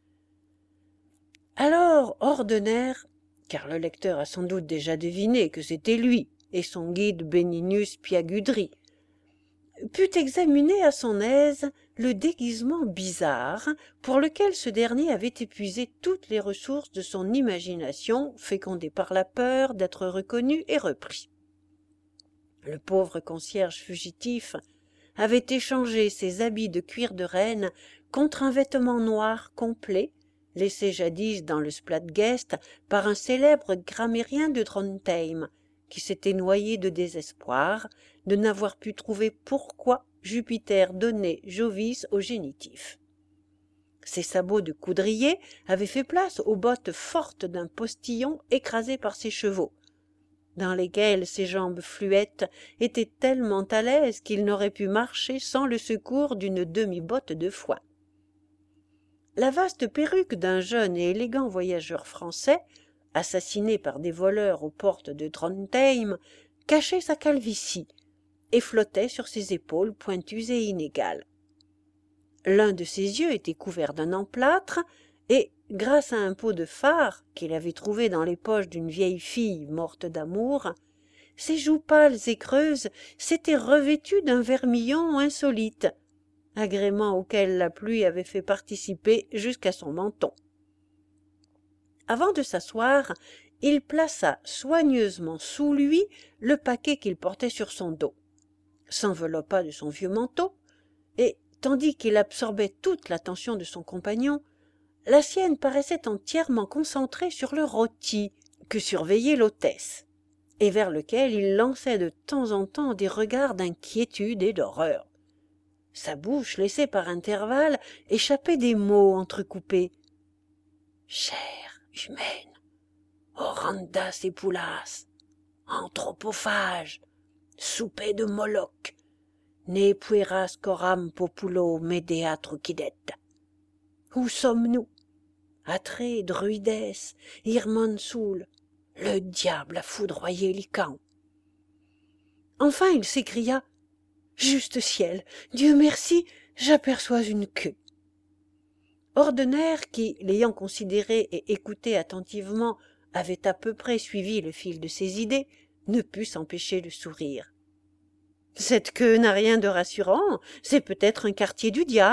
Speaker 1: Alors Ordinaire, car le lecteur a sans doute déjà deviné que c'était lui et son guide Beninius Piagudry, put examiner à son aise le déguisement bizarre pour lequel ce dernier avait épuisé toutes les ressources de son imagination, fécondée par la peur d'être reconnu et repris. Le pauvre concierge fugitif avait échangé ses habits de cuir de renne contre un vêtement noir complet, laissé jadis dans le Splatgest par un célèbre grammairien de Drontheim, qui s'était noyé de désespoir de n'avoir pu trouver pourquoi Jupiter donnait Jovis au génitif. Ses sabots de coudrier avaient fait place aux bottes fortes d'un postillon écrasé par ses chevaux, dans lesquels ses jambes fluettes étaient tellement à l'aise qu'il n'aurait pu marcher sans le secours d'une demi-botte de foin. La vaste perruque d'un jeune et élégant voyageur français, assassiné par des voleurs aux portes de Drontheim, cachait sa calvitie et flottait sur ses épaules pointues et inégales. L'un de ses yeux était couvert d'un emplâtre, et, grâce à un pot de fard qu'il avait trouvé dans les poches d'une vieille fille morte d'amour, ses joues pâles et creuses s'étaient revêtues d'un vermillon insolite, agrément auquel la pluie avait fait participer jusqu'à son menton. Avant de s'asseoir, il plaça soigneusement sous lui le paquet qu'il portait sur son dos, s'enveloppa de son vieux manteau, et, tandis qu'il absorbait toute l'attention de son compagnon, la sienne paraissait entièrement concentrée sur le rôti que surveillait l'hôtesse, et vers lequel il lançait de temps en temps des regards d'inquiétude et d'horreur. Sa bouche laissait par intervalles échapper des mots entrecoupés. « Chair humaine, orandas et poulas, anthropophage, souper de Moloch, ne pueras coram populo medea trucidet. Où sommes-nous? Atrée, druides, Irmansoul, le diable a foudroyé Lycan. » Enfin il s'écria: « Juste ciel, Dieu merci, j'aperçois une queue. » Ordener, qui, l'ayant considéré et écouté attentivement, avait à peu près suivi le fil de ses idées, ne put s'empêcher de sourire. « Cette queue n'a rien de rassurant, c'est peut-être un quartier du diable. »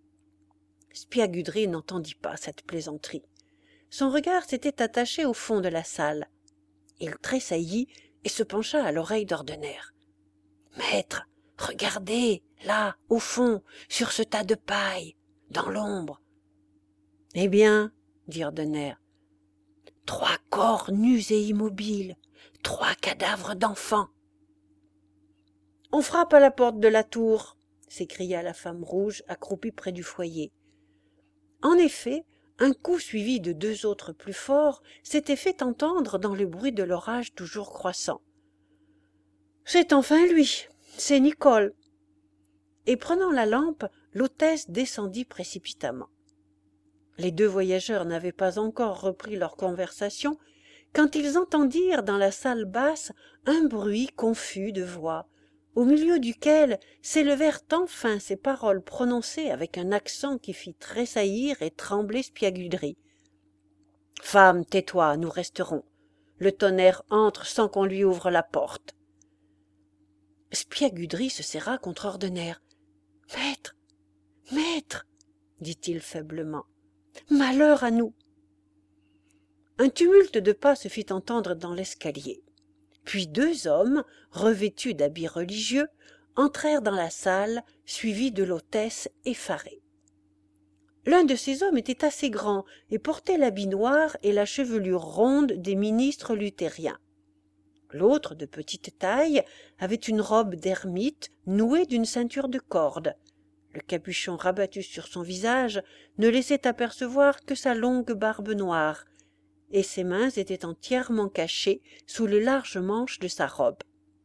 Speaker 1: Spiagudry n'entendit pas cette plaisanterie. Son regard s'était attaché au fond de la salle. Il tressaillit et se pencha à l'oreille d'Ordener. « Maître, regardez, là, au fond, sur ce tas de paille, dans l'ombre. »« Eh bien, dit Ordener, 3 corps nus et immobiles, 3 cadavres d'enfants. »« On frappe à la porte de la tour, » s'écria la femme rouge accroupie près du foyer. En effet, un coup suivi de 2 autres plus forts s'était fait entendre dans le bruit de l'orage toujours croissant. « C'est enfin lui, c'est Nicole. » Et prenant la lampe, l'hôtesse descendit précipitamment. Les 2 voyageurs n'avaient pas encore repris leur conversation quand ils entendirent dans la salle basse un bruit confus de voix, au milieu duquel s'élevèrent enfin ces paroles prononcées avec un accent qui fit tressaillir et trembler Spiagudry. « Femme, tais-toi, nous resterons. Le tonnerre entre sans qu'on lui ouvre la porte. » Spiagudry se serra contre Ordener. « Maître, maître, dit-il faiblement, malheur à nous. » Un tumulte de pas se fit entendre dans l'escalier. Puis 2 hommes, revêtus d'habits religieux, entrèrent dans la salle, suivis de l'hôtesse effarée. L'un de ces hommes était assez grand et portait l'habit noir et la chevelure ronde des ministres luthériens. L'autre, de petite taille, avait une robe d'ermite nouée d'une ceinture de corde. Le capuchon rabattu sur son visage ne laissait apercevoir que sa longue barbe noire, et ses mains étaient entièrement cachées sous les larges manches de sa robe.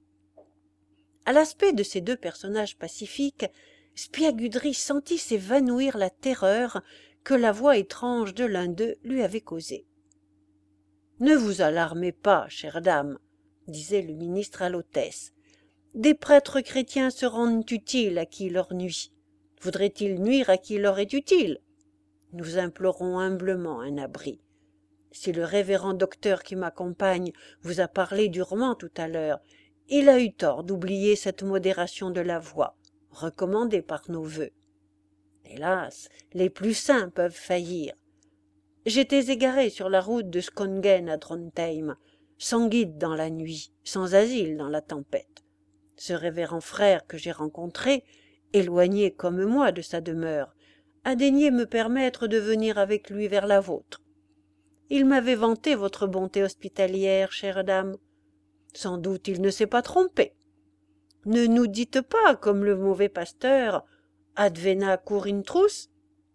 Speaker 1: À l'aspect de ces 2 personnages pacifiques, Spiagudry sentit s'évanouir la terreur que la voix étrange de l'un d'eux lui avait causée. « Ne vous alarmez pas, chère dame, » disait le ministre à l'hôtesse. « Des prêtres chrétiens se rendent utiles à qui leur nuit. Voudraient-ils nuire à qui leur est utile? Nous implorons humblement un abri. Si le révérend docteur qui m'accompagne vous a parlé durement tout à l'heure, il a eu tort d'oublier cette modération de la voix, recommandée par nos vœux. Hélas, les plus saints peuvent faillir. J'étais égaré sur la route de Sköngen à Drontheim, sans guide dans la nuit, sans asile dans la tempête. Ce révérend frère que j'ai rencontré, éloigné comme moi de sa demeure, a daigné me permettre de venir avec lui vers la vôtre. Il m'avait vanté votre bonté hospitalière, chère dame. Sans doute il ne s'est pas trompé. Ne nous dites pas, comme le mauvais pasteur, advena cur intrus.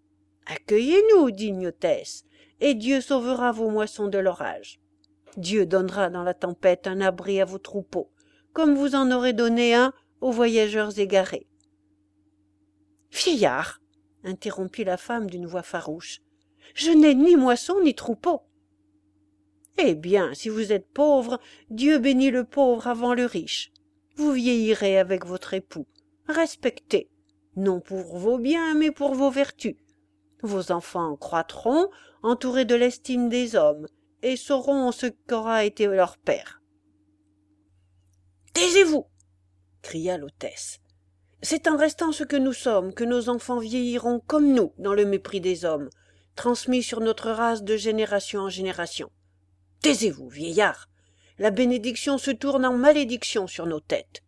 Speaker 1: Accueillez-nous, digne hôtesse, et Dieu sauvera vos moissons de l'orage. Dieu donnera dans la tempête un abri à vos troupeaux, comme vous en aurez donné un aux voyageurs égarés. Vieillard, interrompit la femme d'une voix farouche, je n'ai ni moisson ni troupeau. Eh bien, si vous êtes pauvre, Dieu bénit le pauvre avant le riche. Vous vieillirez avec votre époux. Respectez, non pour vos biens, mais pour vos vertus. Vos enfants croîtront, entourés de l'estime des hommes, et sauront ce qu'aura été leur père. Taisez-vous, cria l'hôtesse. C'est en restant ce que nous sommes que nos enfants vieilliront comme nous dans le mépris des hommes, transmis sur notre race de génération en génération. Taisez-vous, vieillard. La bénédiction se tourne en malédiction sur nos têtes.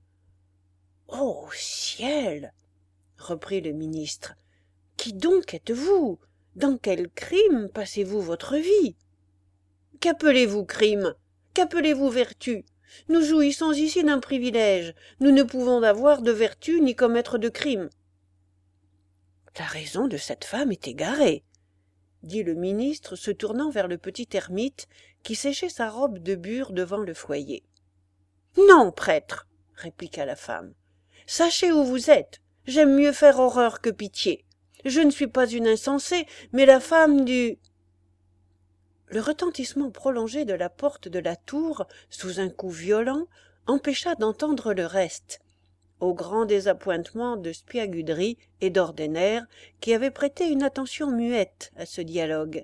Speaker 1: Ô ciel, reprit le ministre, qui donc êtes-vous? Dans quel crime passez-vous votre vie? Qu'appelez-vous crime? Qu'appelez-vous vertu? Nous jouissons ici d'un privilège. Nous ne pouvons avoir de vertu ni commettre de crime. La raison de cette femme est égarée, dit le ministre, se tournant vers le petit ermite qui séchait sa robe de bure devant le foyer. Non, prêtre, répliqua la femme. Sachez où vous êtes. J'aime mieux faire horreur que pitié. Je ne suis pas une insensée, mais la femme du... Le retentissement prolongé de la porte de la tour, sous un coup violent, empêcha d'entendre le reste, au grand désappointement de Spiagudry et d'Ordener, qui avaient prêté une attention muette à ce dialogue.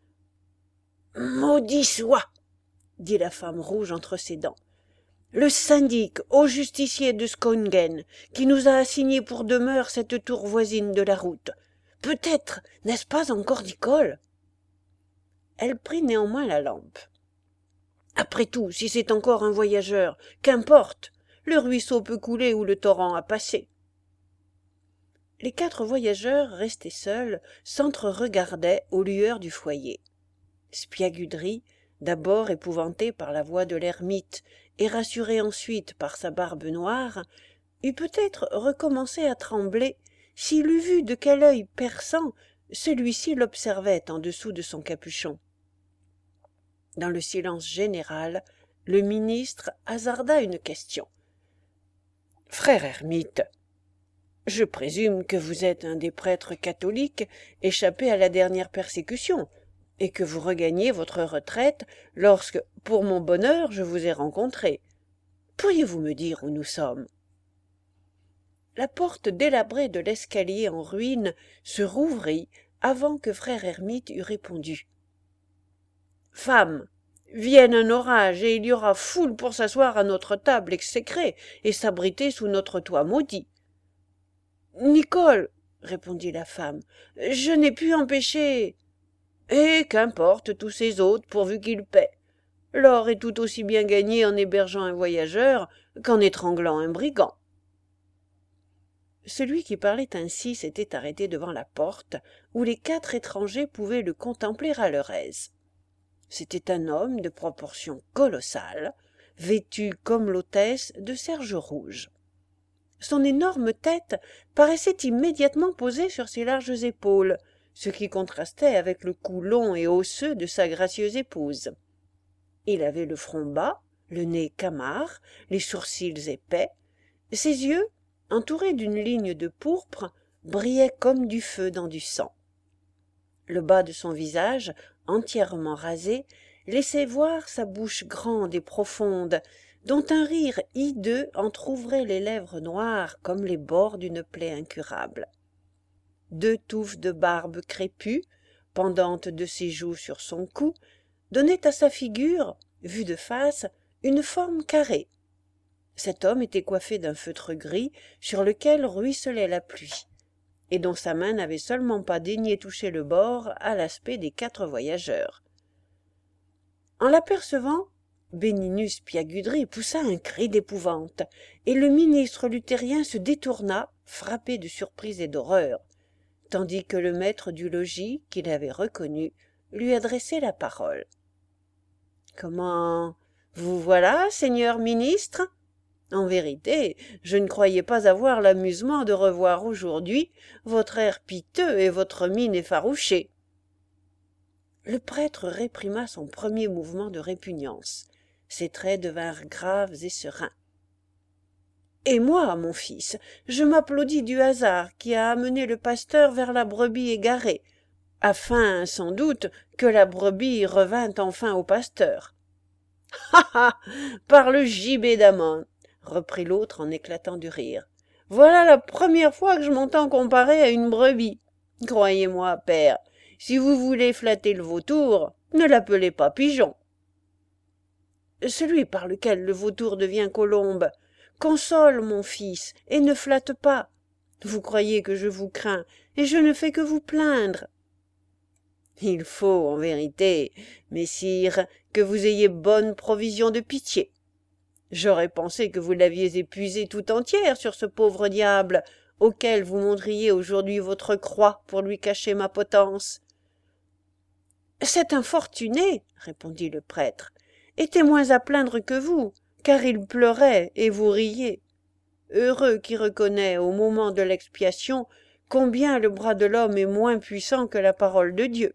Speaker 1: « Maudit soit !» dit la femme rouge entre ses dents. « Le syndic, haut justicier de Skungen, qui nous a assigné pour demeure cette tour voisine de la route. Peut-être, n'est-ce pas encore Nicole ?» Elle prit néanmoins la lampe. « Après tout, si c'est encore un voyageur, qu'importe, le ruisseau peut couler où le torrent a passé. » Les 4 voyageurs, restés seuls, s'entre-regardaient aux lueurs du foyer. Spiagudry, d'abord épouvanté par la voix de l'ermite et rassuré ensuite par sa barbe noire, eût peut-être recommencé à trembler s'il eût vu de quel œil perçant celui-ci l'observait en dessous de son capuchon. Dans le silence général, le ministre hasarda une question. « Frère ermite, je présume que vous êtes un des prêtres catholiques échappés à la dernière persécution, et que vous regagnez votre retraite lorsque, pour mon bonheur, je vous ai rencontré. Pourriez-vous me dire où nous sommes ?» La porte délabrée de l'escalier en ruine se rouvrit avant que frère ermite eût répondu. « Femme, vienne un orage et il y aura foule pour s'asseoir à notre table exécrée et s'abriter sous notre toit maudit. »« Nicole, répondit la femme, je n'ai pu empêcher. »« Et qu'importe tous ces autres pourvu qu'ils paient. L'or est tout aussi bien gagné en hébergeant un voyageur qu'en étranglant un brigand. » Celui qui parlait ainsi s'était arrêté devant la porte, où les 4 étrangers pouvaient le contempler à leur aise. C'était un homme de proportions colossales, vêtu comme l'hôtesse de serge rouge. Son énorme tête paraissait immédiatement posée sur ses larges épaules, ce qui contrastait avec le cou long et osseux de sa gracieuse épouse. Il avait le front bas, le nez camard, les sourcils épais. Ses yeux, entourés d'une ligne de pourpre, brillaient comme du feu dans du sang. Le bas de son visage, entièrement rasé, laissait voir sa bouche grande et profonde, dont un rire hideux entr'ouvrait les lèvres noires comme les bords d'une plaie incurable. 2 touffes de barbe crépue, pendantes de ses joues sur son cou, donnaient à sa figure, vue de face, une forme carrée. Cet homme était coiffé d'un feutre gris sur lequel ruisselait la pluie, et dont sa main n'avait seulement pas daigné toucher le bord à l'aspect des 4 voyageurs. En l'apercevant, Béninus Spiagudry poussa un cri d'épouvante, et le ministre luthérien se détourna, frappé de surprise et d'horreur, tandis que le maître du logis, qu'il avait reconnu, lui adressait la parole. « Comment vous voilà, seigneur ministre ?» En vérité, je ne croyais pas avoir l'amusement de revoir aujourd'hui votre air piteux et votre mine effarouchée. » Le prêtre réprima son premier mouvement de répugnance. Ses traits devinrent graves et sereins. « Et moi, mon fils, je m'applaudis du hasard qui a amené le pasteur vers la brebis égarée, afin, sans doute, que la brebis revînt enfin au pasteur. »« Ha ha, par le gibet d'Ammon !» reprit l'autre en éclatant de rire. « Voilà la première fois que je m'entends comparer à une brebis. Croyez-moi, père, si vous voulez flatter le vautour, ne l'appelez pas pigeon. »« Celui par lequel le vautour devient colombe. Console, mon fils, et ne flatte pas. Vous croyez que je vous crains, et je ne fais que vous plaindre. » « Il faut, en vérité, messire, que vous ayez bonne provision de pitié. J'aurais pensé que vous l'aviez épuisée tout entière sur ce pauvre diable, auquel vous montriez aujourd'hui votre croix pour lui cacher ma potence. »« Cet infortuné, répondit le prêtre, était moins à plaindre que vous, car il pleurait et vous riez. Heureux qui reconnaît au moment de l'expiation combien le bras de l'homme est moins puissant que la parole de Dieu. »«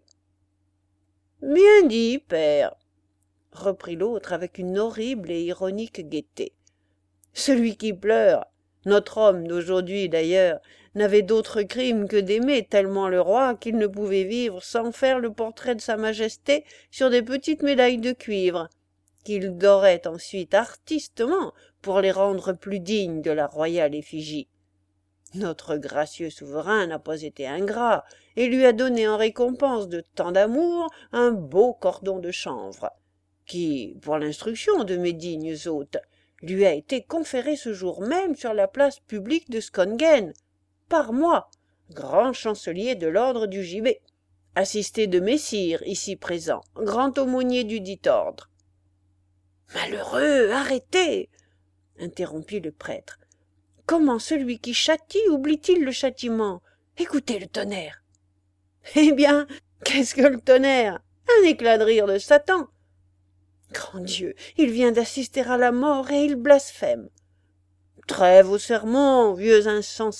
Speaker 1: Bien dit, père, reprit l'autre avec une horrible et ironique gaieté. Celui qui pleure, notre homme d'aujourd'hui d'ailleurs, n'avait d'autre crime que d'aimer tellement le roi qu'il ne pouvait vivre sans faire le portrait de sa majesté sur des petites médailles de cuivre, qu'il dorait ensuite artistement pour les rendre plus dignes de la royale effigie. Notre gracieux souverain n'a pas été ingrat et lui a donné en récompense de tant d'amour un beau cordon de chanvre, qui, pour l'instruction de mes dignes hôtes, lui a été conféré ce jour même sur la place publique de Skongen, par moi, grand chancelier de l'ordre du gibet, assisté de messire ici présent, grand aumônier du dit ordre. « Malheureux, arrêtez !» interrompit le prêtre. « Comment celui qui châtie oublie-t-il le châtiment? Écoutez le tonnerre. »« Eh bien, qu'est-ce que le tonnerre? Un éclat de rire de Satan. Grand Dieu, il vient d'assister à la mort et il blasphème. »« Trêve vos sermons, vieux insensés !»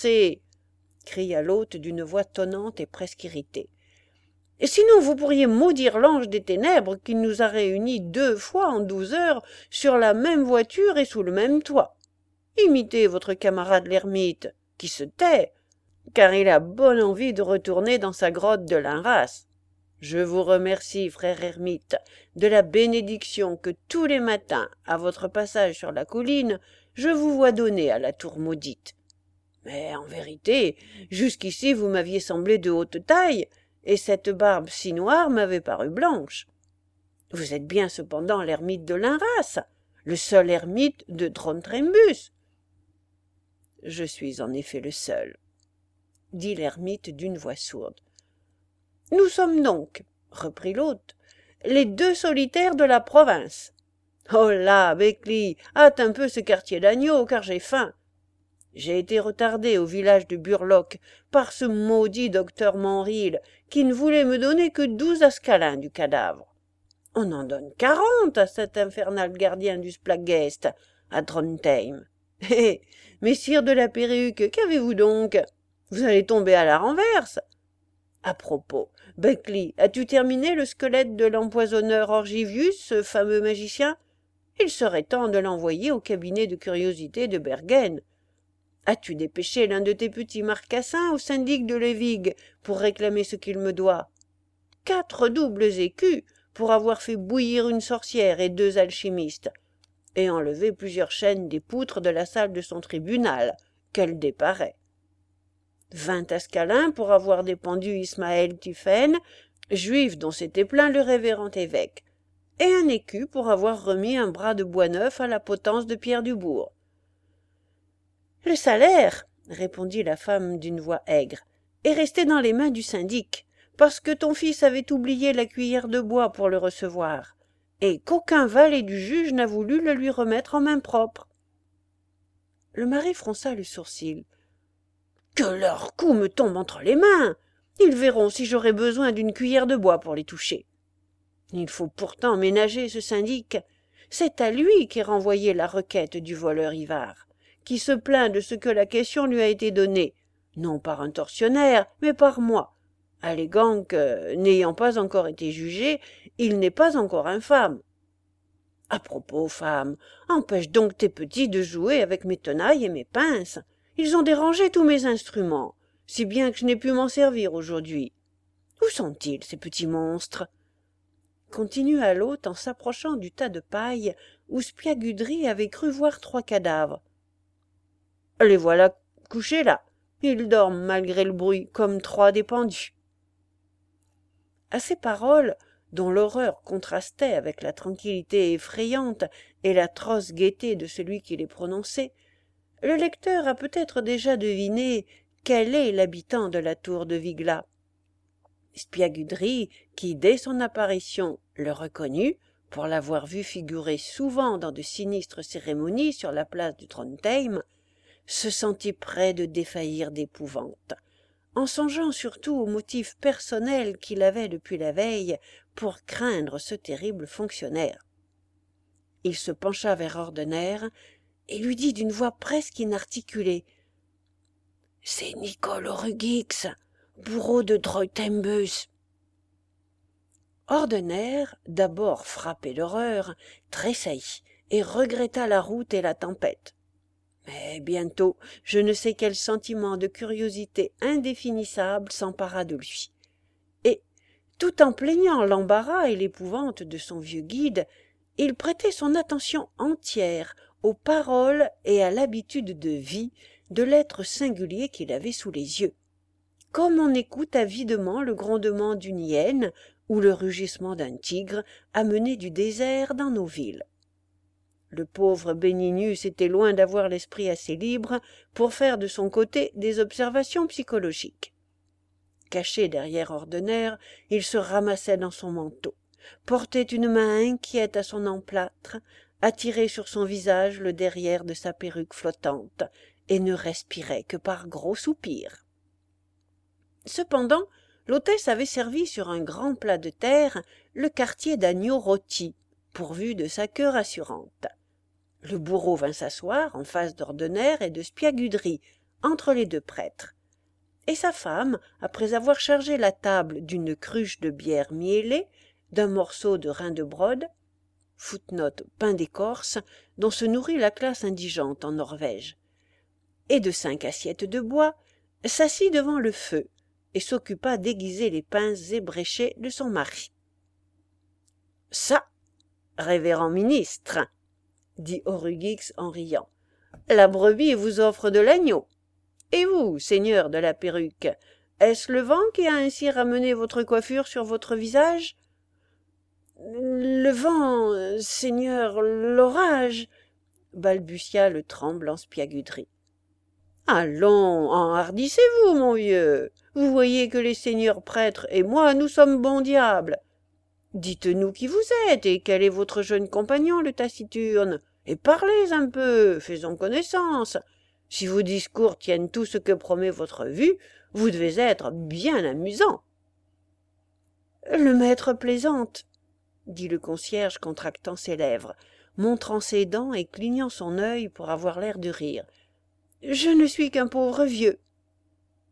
Speaker 1: cria l'hôte d'une voix tonnante et presque irritée. « Et sinon vous pourriez maudire l'ange des ténèbres qui nous a réunis 2 fois en 12 heures sur la même voiture et sous le même toit. Imitez votre camarade l'ermite, qui se tait, car il a bonne envie de retourner dans sa grotte de Lynras. Je vous remercie, frère ermite, de la bénédiction que tous les matins, à votre passage sur la colline, je vous vois donner à la tour maudite. Mais en vérité, jusqu'ici vous m'aviez semblé de haute taille, et cette barbe si noire m'avait paru blanche. Vous êtes bien cependant l'ermite de Lynras, le seul ermite de Drontrembus. »« Je suis en effet le seul, » dit l'ermite d'une voix sourde. « Nous sommes donc, reprit l'hôte, les 2 solitaires de la province. Oh là, Beckley, hâte un peu ce quartier d'agneau, car j'ai faim. J'ai été retardé au village de Burlock par ce maudit docteur Manril, qui ne voulait me donner que 12 ascalins du cadavre. On en donne 40 à cet infernal gardien du Splagest, à Drontheim. Hé, messire de la perruque, qu'avez-vous donc? Vous allez tomber à la renverse. À propos, Beckley, as-tu terminé le squelette de l'empoisonneur Orgivius, ce fameux magicien? Il serait temps de l'envoyer au cabinet de curiosité de Bergen. As-tu dépêché l'un de tes petits marcassins au syndic de Levig pour réclamer ce qu'il me doit? 4 doubles écus pour avoir fait bouillir une sorcière et 2 alchimistes, et enlevé plusieurs chaînes des poutres de la salle de son tribunal, qu'elle déparait. 20 ascalins pour avoir dépendu Ismaël Tiphaine, juif dont s'était plaint le révérend évêque, et 1 écu pour avoir remis un bras de bois neuf à la potence de Pierre Dubourg. « Le salaire, répondit la femme d'une voix aigre, est resté dans les mains du syndic, parce que ton fils avait oublié la cuillère de bois pour le recevoir, et qu'aucun valet du juge n'a voulu le lui remettre en main propre. » Le mari fronça le sourcil. « Que leur cou me tombe entre les mains! Ils verront si j'aurai besoin d'une cuillère de bois pour les toucher. Il faut pourtant ménager ce syndic. c'est à lui qu'est renvoyée la requête du voleur Ivard, qui se plaint de ce que la question lui a été donnée, non par un tortionnaire, mais par moi, alléguant que, n'ayant pas encore été jugé, il n'est pas encore infâme. À propos, femme, empêche donc tes petits de jouer avec mes tenailles et mes pinces. Ils ont dérangé tous mes instruments, si bien que je n'ai pu m'en servir aujourd'hui. Où sont-ils, ces petits monstres? Continua l'hôte en s'approchant du tas de paille où Spiagudry avait cru voir 3 cadavres. Les voilà couchés là. Ils dorment malgré le bruit, comme 3 dépendus. À ces paroles, dont l'horreur contrastait avec la tranquillité effrayante et l'atroce gaieté de celui qui les prononçait, le lecteur a peut-être déjà deviné quel est l'habitant de la tour de Vigla. Spiagudry, qui dès son apparition le reconnut, pour l'avoir vu figurer souvent dans de sinistres cérémonies sur la place du Trondheim, se sentit près de défaillir d'épouvante, en songeant surtout au motif personnel qu'il avait depuis la veille pour craindre ce terrible fonctionnaire. Il se pencha vers Ordener et lui dit d'une voix presque inarticulée: « C'est Nicole Orugix, bourreau de Droitembus. » Ordener, d'abord frappé d'horreur, tressaillit et regretta la route et la tempête. Mais bientôt, je ne sais quel sentiment de curiosité indéfinissable s'empara de lui. Et, tout en plaignant l'embarras et l'épouvante de son vieux guide, il prêtait son attention entière aux paroles et à l'habitude de vie de l'être singulier qu'il avait sous les yeux, comme on écoute avidement le grondement d'une hyène ou le rugissement d'un tigre amené du désert dans nos villes. Le pauvre Béninius était loin d'avoir l'esprit assez libre pour faire de son côté des observations psychologiques. Caché derrière Ordener, il se ramassait dans son manteau, portait une main inquiète à son emplâtre, attirait sur son visage le derrière de sa perruque flottante, et ne respirait que par gros soupirs. Cependant, l'hôtesse avait servi sur un grand plat de terre le quartier d'agneau rôti, pourvu de sa queue rassurante. Le bourreau vint s'asseoir en face d'Ordener et de Spiagudry, entre les 2 prêtres. Et sa femme, après avoir chargé la table d'une cruche de bière mielée, d'un morceau de rein de brode, pain d'écorce, dont se nourrit la classe indigente en Norvège, et de 5 assiettes de bois, s'assit devant le feu et s'occupa d'aiguiser les pinces ébréchées de son mari. « Ça, révérend ministre, » dit Orugix en riant, « la brebis vous offre de l'agneau. Et vous, seigneur de la perruque, est-ce le vent qui a ainsi ramené votre coiffure sur votre visage? » « Le vent, seigneur, l'orage, » balbutia le tremblant Spiagudry. « Allons, enhardissez-vous, mon vieux. Vous voyez que les seigneurs prêtres et moi, nous sommes bons diables. Dites-nous qui vous êtes et quel est votre jeune compagnon, le taciturne, et parlez un peu, faisons connaissance. Si vos discours tiennent tout ce que promet votre vue, vous devez être bien amusant. »« Le maître plaisante, » dit le concierge contractant ses lèvres, montrant ses dents et clignant son œil pour avoir l'air de rire. « Je ne suis qu'un pauvre vieux. »« Oui, »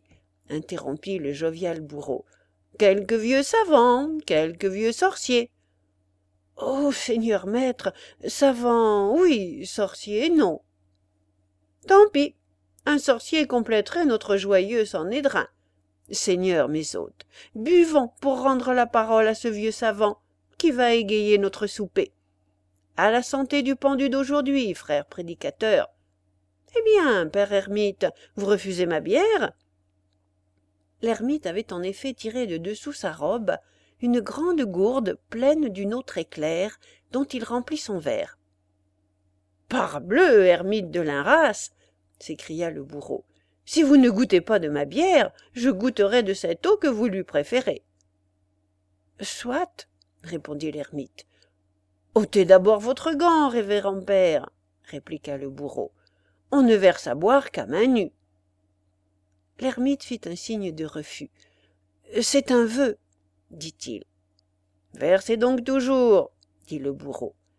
Speaker 1: interrompit le jovial bourreau, « quelques vieux savants, quelques vieux sorciers. »« Oh, seigneur maître, savant, oui, sorcier, non. »« Tant pis, un sorcier compléterait notre joyeux Sanhédrin. Seigneurs mes hôtes, buvons pour rendre la parole à ce vieux savant qui va égayer notre souper. À la santé du pendu d'aujourd'hui, frère prédicateur. Eh bien, père Ermite, vous refusez ma bière? » L'ermite avait en effet tiré de dessous sa robe une grande gourde pleine d'une eau très claire dont il remplit son verre. « Parbleu, ermite de l'Inras !» s'écria le bourreau. « Si vous ne goûtez pas de ma bière, je goûterai de cette eau que vous lui préférez. »« Soit, » répondit l'ermite. « Ôtez d'abord votre gant, révérend père, » répliqua le bourreau. « On ne verse à boire qu'à main nue. » L'ermite fit un signe de refus. « C'est un vœu, » dit-il. « Versez donc toujours, » dit le bourreau.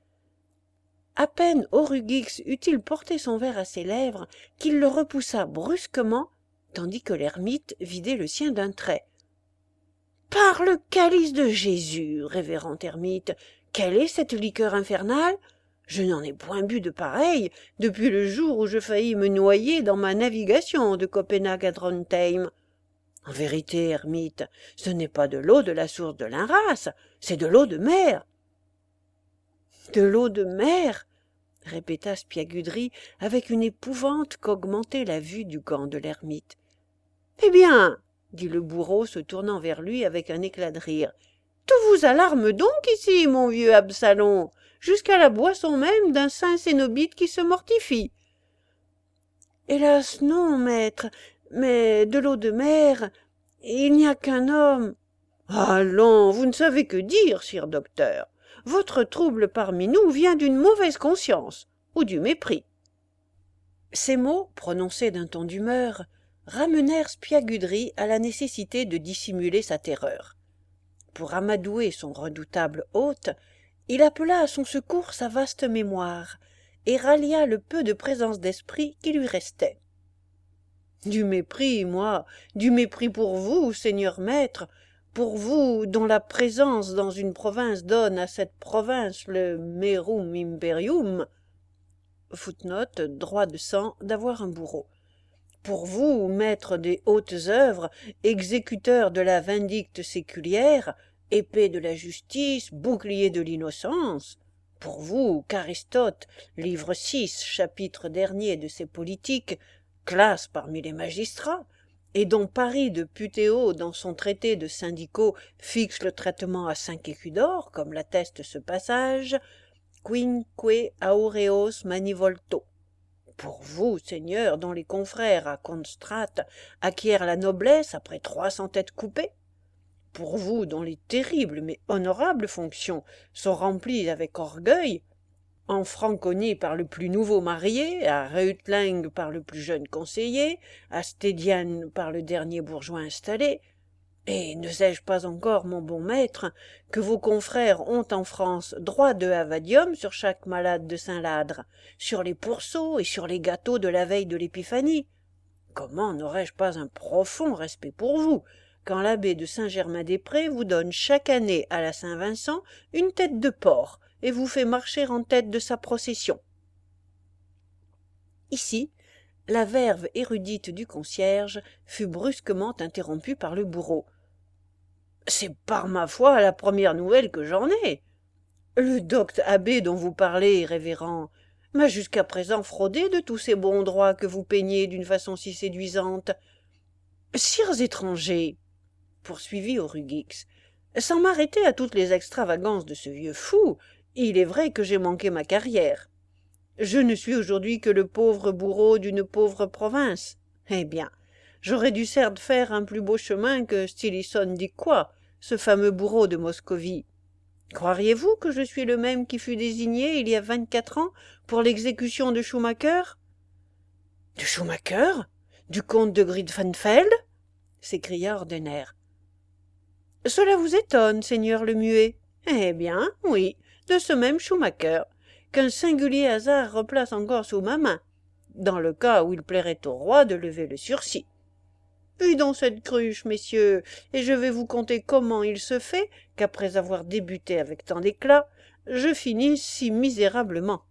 Speaker 1: À peine Orugix eut-il porté son verre à ses lèvres qu'il le repoussa brusquement, tandis que l'ermite vidait le sien d'un trait. « Par le calice de Jésus, révérend ermite, quelle est cette liqueur infernale? Je n'en ai point bu de pareille depuis le jour où je faillis me noyer dans ma navigation de Copenhague à Drontheim. En vérité, ermite, ce n'est pas de l'eau de la source de l'Inras, c'est de l'eau de mer. » « De l'eau de mer !» répéta Spiagudry avec une épouvante qu'augmentait la vue du gant de l'ermite. « Eh bien, dit le bourreau se tournant vers lui avec un éclat de rire, tout vous alarme donc ici, mon vieux Absalom, jusqu'à la boisson même d'un saint cénobite qui se mortifie. Hélas non, maître, mais de l'eau de mer, il n'y a qu'un homme. Allons, vous ne savez que dire, sire docteur. Votre trouble parmi nous vient d'une mauvaise conscience ou du mépris. Ces mots, prononcés d'un ton d'humeur, ramenèrent Spiagudry à la nécessité de dissimuler sa terreur. Pour amadouer son redoutable hôte, il appela à son secours sa vaste mémoire et rallia le peu de présence d'esprit qui lui restait. « Du mépris, moi, du mépris pour vous, seigneur maître, pour vous dont la présence dans une province donne à cette province le merum imperium, footnote, droit de sang d'avoir un bourreau. Pour vous, maître des hautes œuvres, exécuteur de la vindicte séculière, épée de la justice, bouclier de l'innocence, pour vous, qu'Aristote, livre 6, chapitre dernier de ses politiques, classe parmi les magistrats, et dont Paris de Putéo, dans son traité de syndicaux, fixe le traitement à 5 écus d'or, comme l'atteste ce passage, quinque aureos manivolto. Pour vous, seigneur, dont les confrères à Constrate acquièrent la noblesse après 300 têtes coupées, pour vous, dont les terribles mais honorables fonctions sont remplies avec orgueil, en Franconie par le plus nouveau marié, à Reutling par le plus jeune conseiller, à Stedian par le dernier bourgeois installé, et ne sais-je pas encore, mon bon maître, que vos confrères ont en France droit de havadium sur chaque malade de Saint-Ladre, sur les pourceaux et sur les gâteaux de la veille de l'Épiphanie? Comment n'aurais-je pas un profond respect pour vous, quand l'abbé de Saint-Germain-des-Prés vous donne chaque année à la Saint-Vincent une tête de porc, et vous fait marcher en tête de sa procession. » Ici, la verve érudite du concierge fut brusquement interrompue par le bourreau. « C'est par ma foi la première nouvelle que j'en ai. Le docte abbé dont vous parlez, révérend, m'a jusqu'à présent fraudé de tous ces bons droits que vous peignez d'une façon si séduisante. Sires étrangers, poursuivit Orugix, sans m'arrêter à toutes les extravagances de ce vieux fou, il est vrai que j'ai manqué ma carrière. Je ne suis aujourd'hui que le pauvre bourreau d'une pauvre province. Eh bien, j'aurais dû certes faire un plus beau chemin que Stillison dit quoi, ce fameux bourreau de Moscovie. Croiriez-vous que je suis le même qui fut désigné il y a 24 ans pour l'exécution de Schumacher? De Schumacher? Du comte de Gridfenfeld? S'écria Ordener. Cela vous étonne, seigneur le muet? Eh bien, oui, de ce même Schumacher, qu'un singulier hasard replace encore sous ma main, dans le cas où il plairait au roi de lever le sursis. Puis donc cette cruche, messieurs, et je vais vous conter comment il se fait qu'après avoir débuté avec tant d'éclat, je finis si misérablement.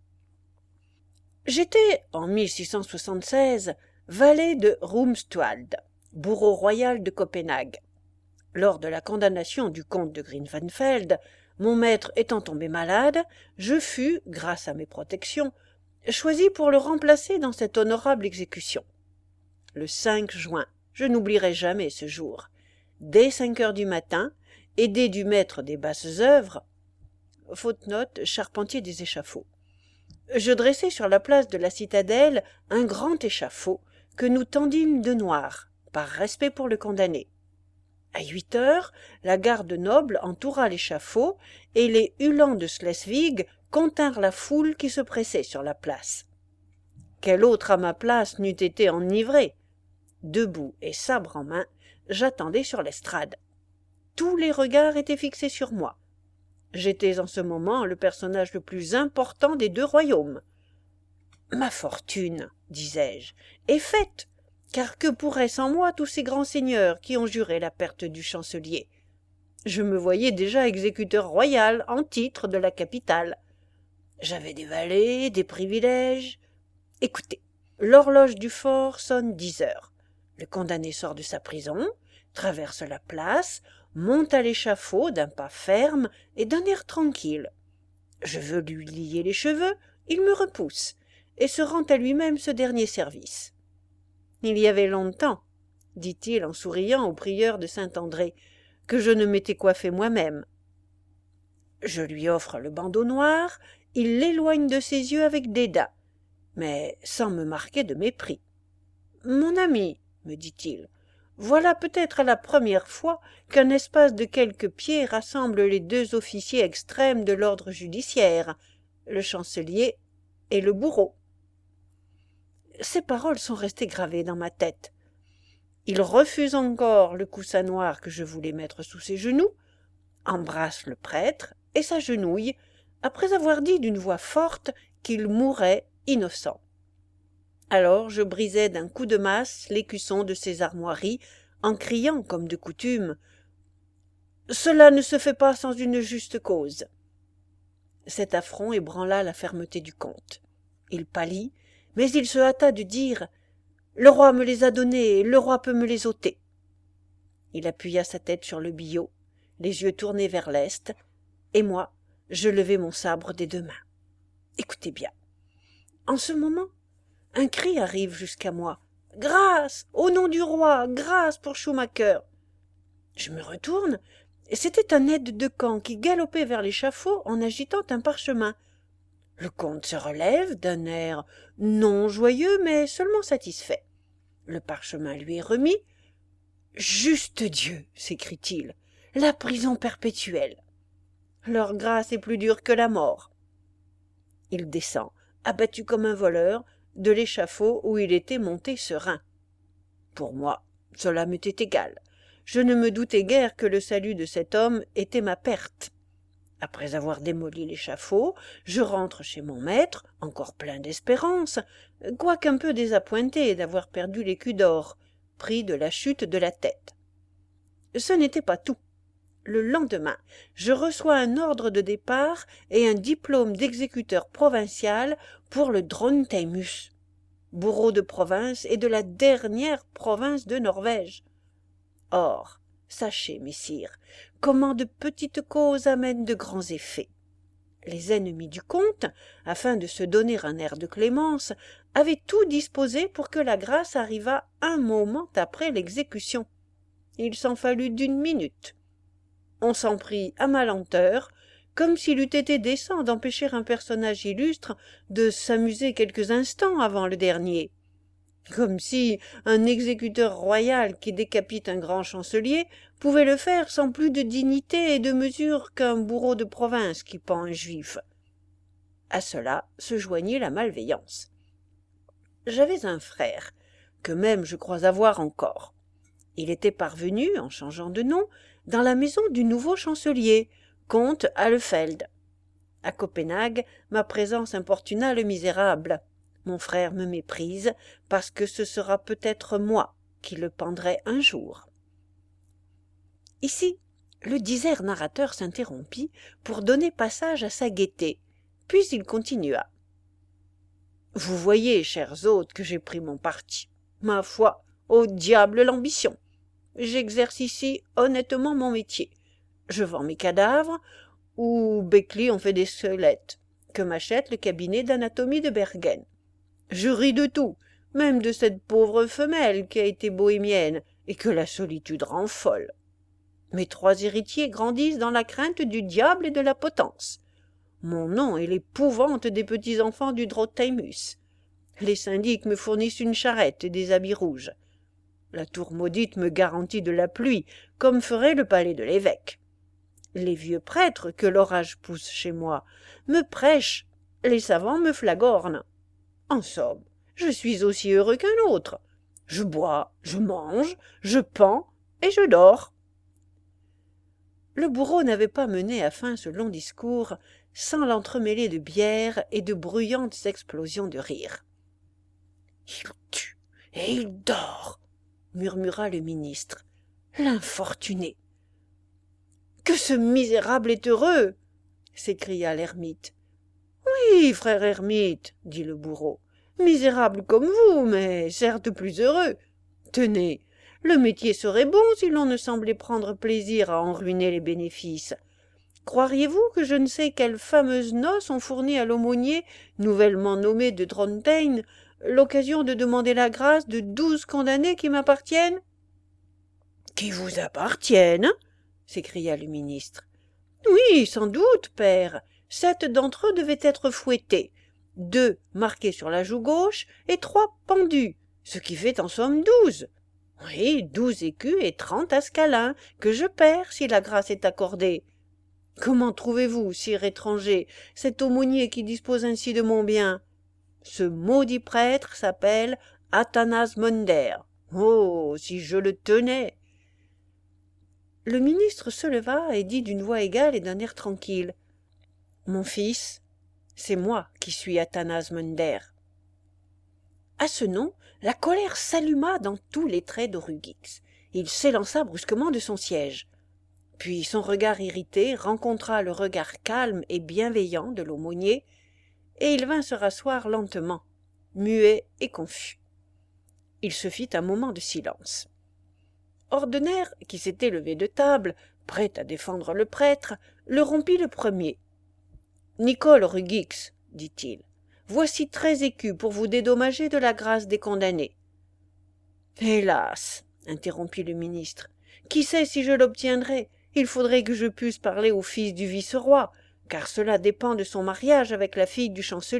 Speaker 1: J'étais, en 1676, valet de Rumstwald, bourreau royal de Copenhague. Lors de la condamnation du comte de Grinfenfeld, mon maître étant tombé malade, je fus, grâce à mes protections, choisi pour le remplacer dans cette honorable exécution. Le 5 juin, je n'oublierai jamais ce jour, dès 5 heures du matin, aidé du maître des basses œuvres, footnote, charpentier des échafauds, je dressai sur la place de la citadelle un grand échafaud que nous tendîmes de noir, par respect pour le condamné. À 8 heures, la garde noble entoura l'échafaud et les Uhlans de Schleswig continrent la foule qui se pressait sur la place. Quel autre à ma place n'eût été enivré? Debout et sabre en main, j'attendais sur l'estrade. Tous les regards étaient fixés sur moi. J'étais en ce moment le personnage le plus important des 2 royaumes. Ma fortune, disais-je, est faite, car que pourraient sans moi tous ces grands seigneurs qui ont juré la perte du chancelier? Je me voyais déjà exécuteur royal en titre de la capitale. J'avais des valets, des privilèges. Écoutez, l'horloge du fort sonne 10 heures. Le condamné sort de sa prison, traverse la place, monte à l'échafaud d'un pas ferme et d'un air tranquille. Je veux lui lier les cheveux, il me repousse, et se rend à lui-même ce dernier service. Il y avait longtemps, dit-il en souriant au prieur de Saint-André, que je ne m'étais coiffé moi-même. Je lui offre le bandeau noir, il l'éloigne de ses yeux avec dédain, mais sans me marquer de mépris. « Mon ami, me dit-il, voilà peut-être la première fois qu'un espace de quelques pieds rassemble les 2 officiers extrêmes de l'ordre judiciaire, le chancelier et le bourreau. » Ces paroles sont restées gravées dans ma tête. Il refuse encore le coussin noir que je voulais mettre sous ses genoux, embrasse le prêtre et s'agenouille, après avoir dit d'une voix forte qu'il mourait innocent. Alors je brisai d'un coup de masse l'écusson de ses armoiries, en criant, comme de coutume, « Cela ne se fait pas sans une juste cause. » Cet affront ébranla la fermeté du comte. Il pâlit, mais il se hâta de dire « Le roi me les a donnés, le roi peut me les ôter. » Il appuya sa tête sur le billot, les yeux tournés vers l'est, et moi, je levai mon sabre des 2 mains. Écoutez bien. En ce moment, un cri arrive jusqu'à moi. « Grâce! Au nom du roi! Grâce pour Schumacher !» Je me retourne, et c'était un aide de camp qui galopait vers l'échafaud en agitant un parchemin. Le comte se relève d'un air non joyeux, mais seulement satisfait. Le parchemin lui est remis. « Juste Dieu !» s'écrie-t-il. « La prison perpétuelle ! Leur grâce est plus dure que la mort. » Il descend, abattu comme un voleur, de l'échafaud où il était monté serein. Pour moi, cela m'était égal. Je ne me doutais guère que le salut de cet homme était ma perte. Après avoir démoli l'échafaud, je rentre chez mon maître, encore plein d'espérance, quoiqu'un peu désappointé d'avoir perdu l'écu d'or, pris de la chute de la tête. Ce n'était pas tout. Le lendemain, je reçois un ordre de départ et un diplôme d'exécuteur provincial pour le Drontheimus, bourreau de province et de la dernière province de Norvège. Or, sachez, messires, comment de petites causes amènent de grands effets. Les ennemis du comte, afin de se donner un air de clémence, avaient tout disposé pour que la grâce arrivât un moment après l'exécution. Il s'en fallut d'1 minute. On s'en prit à ma lenteur, comme s'il eût été décent d'empêcher un personnage illustre de s'amuser quelques instants avant le dernier. Comme si un exécuteur royal qui décapite un grand chancelier pouvait le faire sans plus de dignité et de mesure qu'un bourreau de province qui pend un juif. À cela se joignit la malveillance. J'avais un frère, que même je crois avoir encore. Il était parvenu, en changeant de nom, dans la maison du nouveau chancelier, comte Allefeld. À Copenhague, ma présence importuna le misérable. Mon frère me méprise, parce que ce sera peut-être moi qui le pendrai un jour. Ici, le disert narrateur s'interrompit pour donner passage à sa gaieté, puis il continua. « Vous voyez, chers hôtes, que j'ai pris mon parti. Ma foi, au diable l'ambition. J'exerce ici honnêtement mon métier. Je vends mes cadavres, ou Beckley en fait des squelettes, que m'achète le cabinet d'anatomie de Bergen. Je ris de tout, même de cette pauvre femelle qui a été bohémienne et que la solitude rend folle. Mes 3 héritiers grandissent dans la crainte du diable et de la potence. Mon nom est l'épouvante des petits-enfants du Drontheimus. Les syndics me fournissent une charrette et des habits rouges. La tour maudite me garantit de la pluie, comme ferait le palais de l'évêque. Les vieux prêtres que l'orage pousse chez moi me prêchent, les savants me flagornent. En somme, je suis aussi heureux qu'un autre. Je bois, je mange, je pends et je dors. Le bourreau n'avait pas mené à fin ce long discours sans l'entremêler de bière et de bruyantes explosions de rire. « Il tue et il dort !» murmura le ministre. « L'infortuné !»« Que ce misérable est heureux !» s'écria l'ermite. « Oui, frère ermite, dit le bourreau, misérable comme vous, mais certes plus heureux. Tenez, le métier serait bon si l'on ne semblait prendre plaisir à en ruiner les bénéfices. Croiriez-vous que je ne sais quelles fameuses noces ont fourni à l'aumônier, nouvellement nommé de Drontheim, l'occasion de demander la grâce de 12 condamnés qui m'appartiennent ?»« Qui vous appartiennent ?» s'écria le ministre. « Oui, sans doute, père. 7 d'entre eux devaient être fouettés, 2 marqués sur la joue gauche et 3 pendus, ce qui fait en somme 12. Oui, 12 écus et 30 ascalins, que je perds si la grâce est accordée. Comment trouvez-vous, sire étranger, cet aumônier qui dispose ainsi de mon bien? Ce maudit prêtre s'appelle Athanase Munder. Oh, si je le tenais !» Le ministre se leva et dit d'une voix égale et d'un air tranquille. « Mon fils, c'est moi qui suis Athanase Munder. » À ce nom, la colère s'alluma dans tous les traits d'Orugix. Il s'élança brusquement de son siège. Puis son regard irrité rencontra le regard calme et bienveillant de l'aumônier, et il vint se rasseoir lentement, muet et confus. Il se fit un moment de silence. Ordener, qui s'était levé de table, prêt à défendre le prêtre, le rompit le premier. « Nicole Orugix, dit-il, voici 13 écus pour vous dédommager de la grâce des condamnés. »« Hélas, interrompit le ministre, qui sait si je l'obtiendrai? Il faudrait que je puisse parler au fils du vice-roi, car cela dépend de son mariage avec la fille du chancelier. »«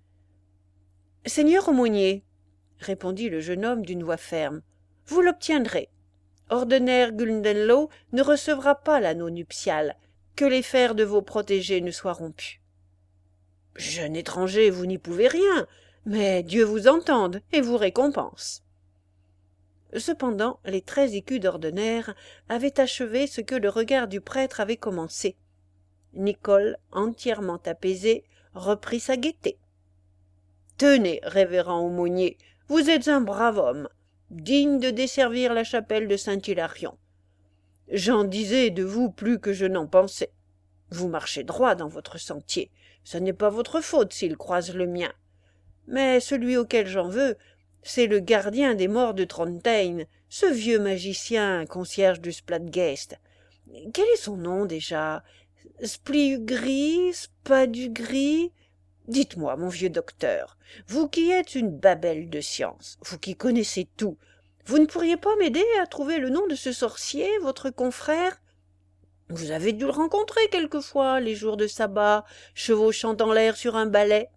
Speaker 1: Seigneur aumônier, répondit le jeune homme d'une voix ferme, vous l'obtiendrez. Ordener Guldenlow ne recevra pas l'anneau nuptial, que les fers de vos protégés ne soient rompus. »« Jeune étranger, vous n'y pouvez rien, mais Dieu vous entende et vous récompense. » Cependant, les 13 écus d'Ordener avaient achevé ce que le regard du prêtre avait commencé. Nicole, entièrement apaisé, reprit sa gaieté. « Tenez, révérend aumônier, vous êtes un brave homme, digne de desservir la chapelle de Saint-Hilarion. J'en disais de vous plus que je n'en pensais. Vous marchez droit dans votre sentier, ce n'est pas votre faute s'il croise le mien. Mais celui auquel j'en veux, c'est le gardien des morts de Drontheim, ce vieux magicien, concierge du Spladgest. Quel est son nom déjà? Spliugri, Spadugri? Dites-moi, mon vieux docteur, vous qui êtes une babelle de science, vous qui connaissez tout, vous ne pourriez pas m'aider à trouver le nom de ce sorcier, votre confrère? Vous avez dû le rencontrer quelquefois, les jours de sabbat, chevauchant en l'air sur un balai.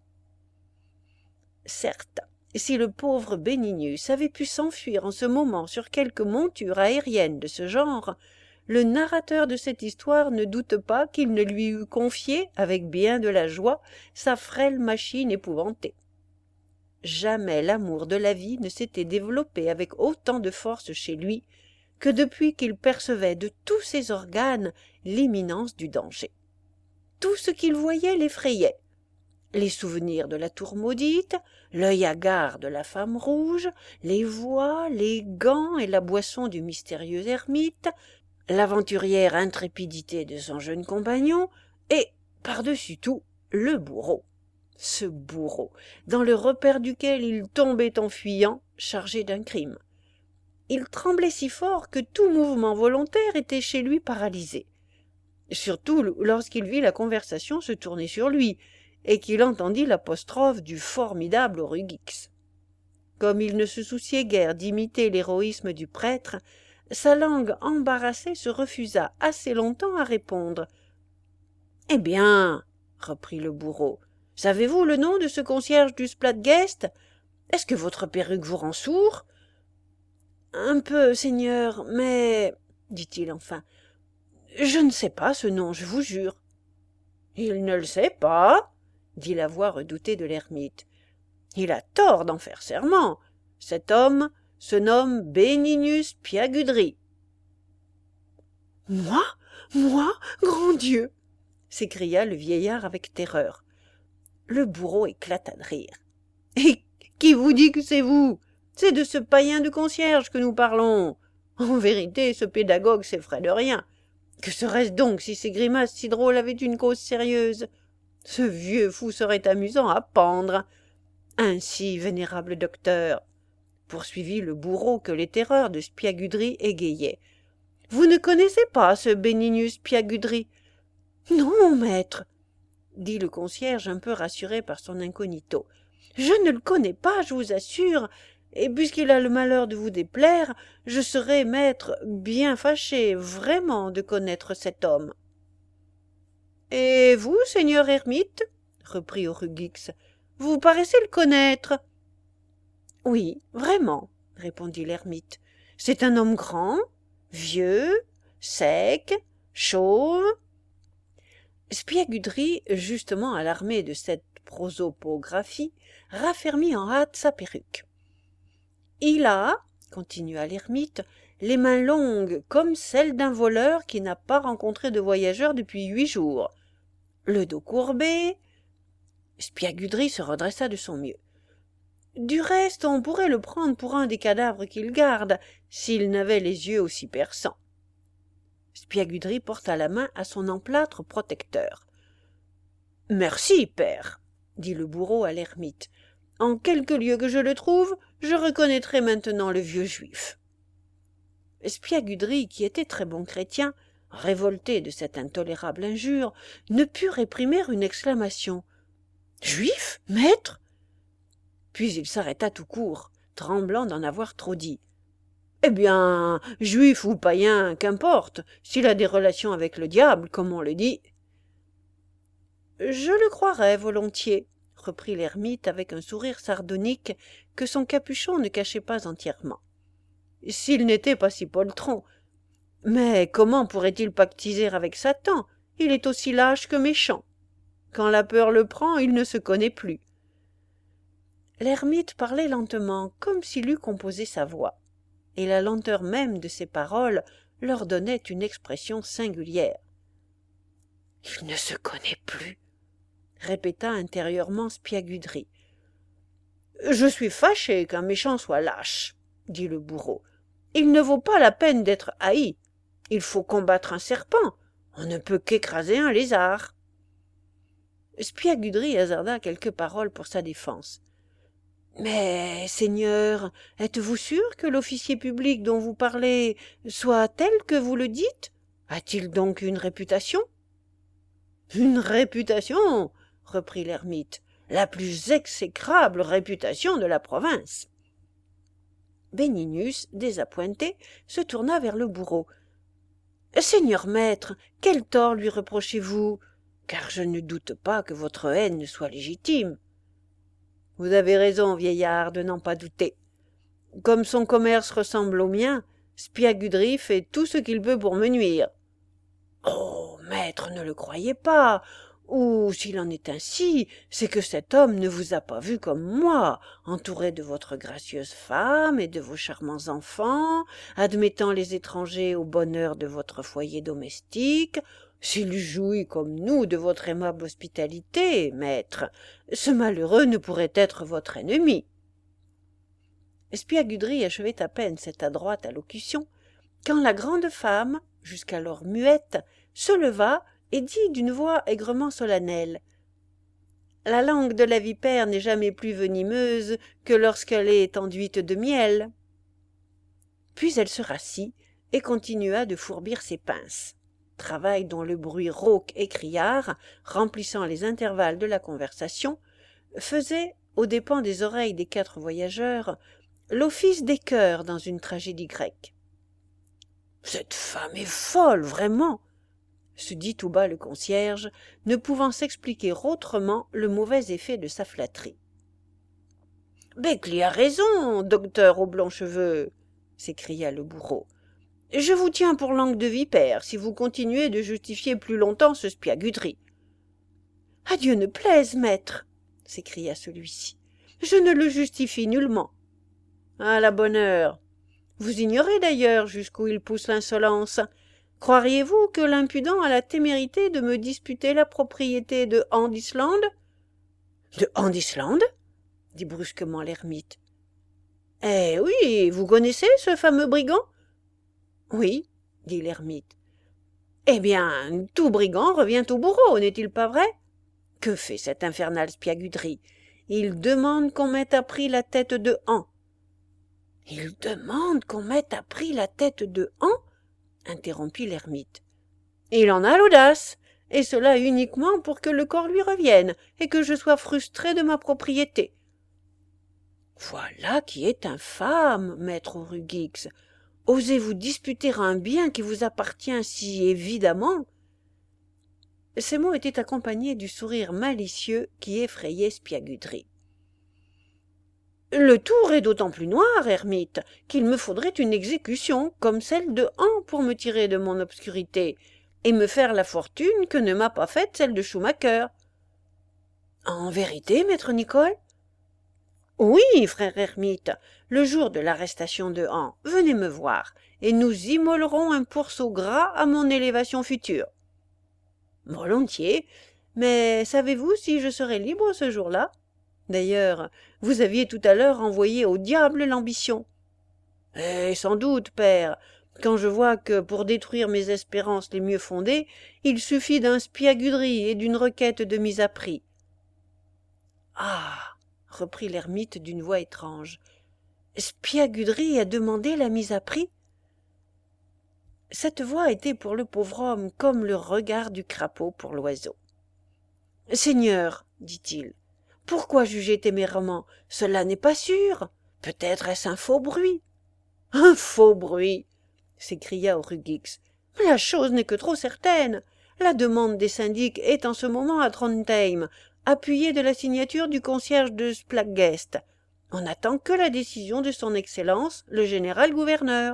Speaker 1: Certes, si le pauvre Béninius avait pu s'enfuir en ce moment sur quelque monture aérienne de ce genre, le narrateur de cette histoire ne doute pas qu'il ne lui eût confié, avec bien de la joie, sa frêle machine épouvantée. Jamais l'amour de la vie ne s'était développé avec autant de force chez lui que depuis qu'il percevait de tous ses organes l'imminence du danger. Tout ce qu'il voyait l'effrayait. Les souvenirs de la tour maudite, l'œil hagard de la femme rouge, les voix, les gants et la boisson du mystérieux ermite, l'aventurière intrépidité de son jeune compagnon, et, par-dessus tout, le bourreau. Ce bourreau, dans le repaire duquel il tombait en fuyant, chargé d'un crime. Il tremblait si fort que tout mouvement volontaire était chez lui paralysé. Surtout lorsqu'il vit la conversation se tourner sur lui, et qu'il entendit l'apostrophe du formidable Orugix. Comme il ne se souciait guère d'imiter l'héroïsme du prêtre, sa langue embarrassée se refusa assez longtemps à répondre. « Eh bien, reprit le bourreau, savez-vous le nom de ce concierge du Spladgest? Est-ce que votre perruque vous rend sourd? »« Un peu, seigneur, mais, dit-il enfin, je ne sais pas ce nom, je vous jure. »« Il ne le sait pas, dit la voix redoutée de l'ermite. Il a tort d'en faire serment. Cet homme se nomme Béninius Piagudry. « Moi, Moi, grand Dieu! S'écria le vieillard avec terreur. Le bourreau éclata de rire. Et qui vous dit que c'est vous? C'est de ce païen de concierge que nous parlons. En vérité, ce pédagogue s'effraie de rien. Que serait-ce donc si ces grimaces si drôles avaient une cause sérieuse? Ce vieux fou serait amusant à pendre. Ainsi, vénérable docteur, poursuivit le bourreau que les terreurs de Spiagudry égayaient, vous ne connaissez pas ce Bénignius Spiagudry? Non, maître, dit le concierge un peu rassuré par son incognito. Je ne le connais pas, je vous assure, et puisqu'il a le malheur de vous déplaire, je serai, maître, bien fâché, vraiment, de connaître cet homme. Et vous, seigneur ermite, reprit Orugix, vous paraissez le connaître. Oui, vraiment, répondit l'ermite. C'est un homme grand, vieux, sec, chauve. Spiagudry, justement alarmé de cette prosopographie, raffermit en hâte sa perruque. Il a, continua l'ermite, les mains longues comme celles d'un voleur qui n'a pas rencontré de voyageur depuis 8 jours. Le dos courbé. Spiagudry se redressa de son mieux. Du reste, on pourrait le prendre pour un des cadavres qu'il garde, s'il n'avait les yeux aussi perçants. Spiagudry porta la main à son emplâtre protecteur. « Merci, père, dit le bourreau à l'ermite. En quelque lieu que je le trouve, je reconnaîtrai maintenant le vieux juif. » Spiagudry, qui était très bon chrétien, révolté de cette intolérable injure, ne put réprimer une exclamation. « Juif, maître ?» Puis il s'arrêta tout court, tremblant d'en avoir trop dit. « Eh bien, juif ou païen, qu'importe, s'il a des relations avec le diable, comme on le dit. »« Je le croirais volontiers, » reprit l'ermite avec un sourire sardonique que son capuchon ne cachait pas entièrement. « S'il n'était pas si poltron. Mais comment pourrait-il pactiser avec Satan? Il est aussi lâche que méchant. Quand la peur le prend, il ne se connaît plus. » L'ermite parlait lentement, comme s'il eût composé sa voix, et la lenteur même de ses paroles leur donnait une expression singulière. « Il ne se connaît plus, » répéta intérieurement Spiagudry. « Je suis fâché qu'un méchant soit lâche, » dit le bourreau. « Il ne vaut pas la peine d'être haï. Il faut combattre un serpent. On ne peut qu'écraser un lézard. » Spiagudry hasarda quelques paroles pour sa défense. « Mais, seigneur, êtes-vous sûr que l'officier public dont vous parlez soit tel que vous le dites? A-t-il donc une réputation? »« Une réputation, » reprit l'ermite, « la plus exécrable réputation de la province. » Bénignius, désappointé, se tourna vers le bourreau. « Seigneur maître, quel tort lui reprochez-vous? Car je ne doute pas que votre haine ne soit légitime. » « Vous avez raison, vieillard, de n'en pas douter. Comme son commerce ressemble au mien, Spiagudry fait tout ce qu'il peut pour me nuire. »« Oh, maître, ne le croyez pas. Ou, s'il en est ainsi, c'est que cet homme ne vous a pas vu comme moi, entouré de votre gracieuse femme et de vos charmants enfants, admettant les étrangers au bonheur de votre foyer domestique. S'il jouit comme nous de votre aimable hospitalité, maître, ce malheureux ne pourrait être votre ennemi. » Spiagudry achevait à peine cette adroite allocution, quand la grande femme, jusqu'alors muette, se leva et dit d'une voix aigrement solennelle. « La langue de la vipère n'est jamais plus venimeuse que lorsqu'elle est enduite de miel. » Puis elle se rassit et continua de fourbir ses pinces, travail dont le bruit rauque et criard, remplissant les intervalles de la conversation, faisait, aux dépens des oreilles des 4 voyageurs, l'office des chœurs dans une tragédie grecque. « Cette femme est folle, vraiment !» se dit tout bas le concierge, ne pouvant s'expliquer autrement le mauvais effet de sa flatterie. « Beckley a raison, docteur aux blonds cheveux !» s'écria le bourreau. « Je vous tiens pour langue de vipère si vous continuez de justifier plus longtemps ce Spiagudry. »« À Dieu ne plaise, maître !» s'écria celui-ci. « Je ne le justifie nullement. »« À la bonne heure. Vous ignorez d'ailleurs jusqu'où il pousse l'insolence. Croiriez-vous que l'impudent a la témérité de me disputer la propriété de Andisland? De Andisland? Dit brusquement l'ermite. Eh oui, vous connaissez ce fameux brigand? Oui, dit l'ermite. Eh bien, tout brigand revient au bourreau, n'est-il pas vrai? Que fait cette infernale Spiagudry? Il demande qu'on mette à prix la tête de Han. Il demande qu'on mette à prix la tête de Han? Interrompit l'ermite. Il en a l'audace, et cela uniquement pour que le corps lui revienne, et que je sois frustré de ma propriété. Voilà qui est infâme, maître Rugix. Osez-vous disputer un bien qui vous appartient si évidemment? Ces mots étaient accompagnés du sourire malicieux qui effrayait Spiagudry. Le tour est d'autant plus noir, ermite, qu'il me faudrait une exécution comme celle de Han pour me tirer de mon obscurité, et me faire la fortune que ne m'a pas faite celle de Schumacher. En vérité, maître Nicole? Oui, frère ermite, le jour de l'arrestation de Han, venez me voir, et nous immolerons un pourceau gras à mon élévation future. Volontiers, mais savez-vous si je serai libre ce jour-là? D'ailleurs, vous aviez tout à l'heure envoyé au diable l'ambition. Eh, sans doute, père, quand je vois que, pour détruire mes espérances les mieux fondées, il suffit d'un Spiagudry et d'une requête de mise à prix. Ah, reprit l'ermite d'une voix étrange, Spiagudry a demandé la mise à prix? Cette voix était pour le pauvre homme comme le regard du crapaud pour l'oiseau. Seigneur, dit-il, pourquoi juger témérairement? Cela n'est pas sûr. Peut-être est-ce un faux bruit. Un faux bruit, s'écria Rugix. La chose n'est que trop certaine. La demande des syndics est en ce moment à Trondheim, appuyée de la signature du concierge de Splagest. On n'attend que la décision de son Excellence, le général gouverneur.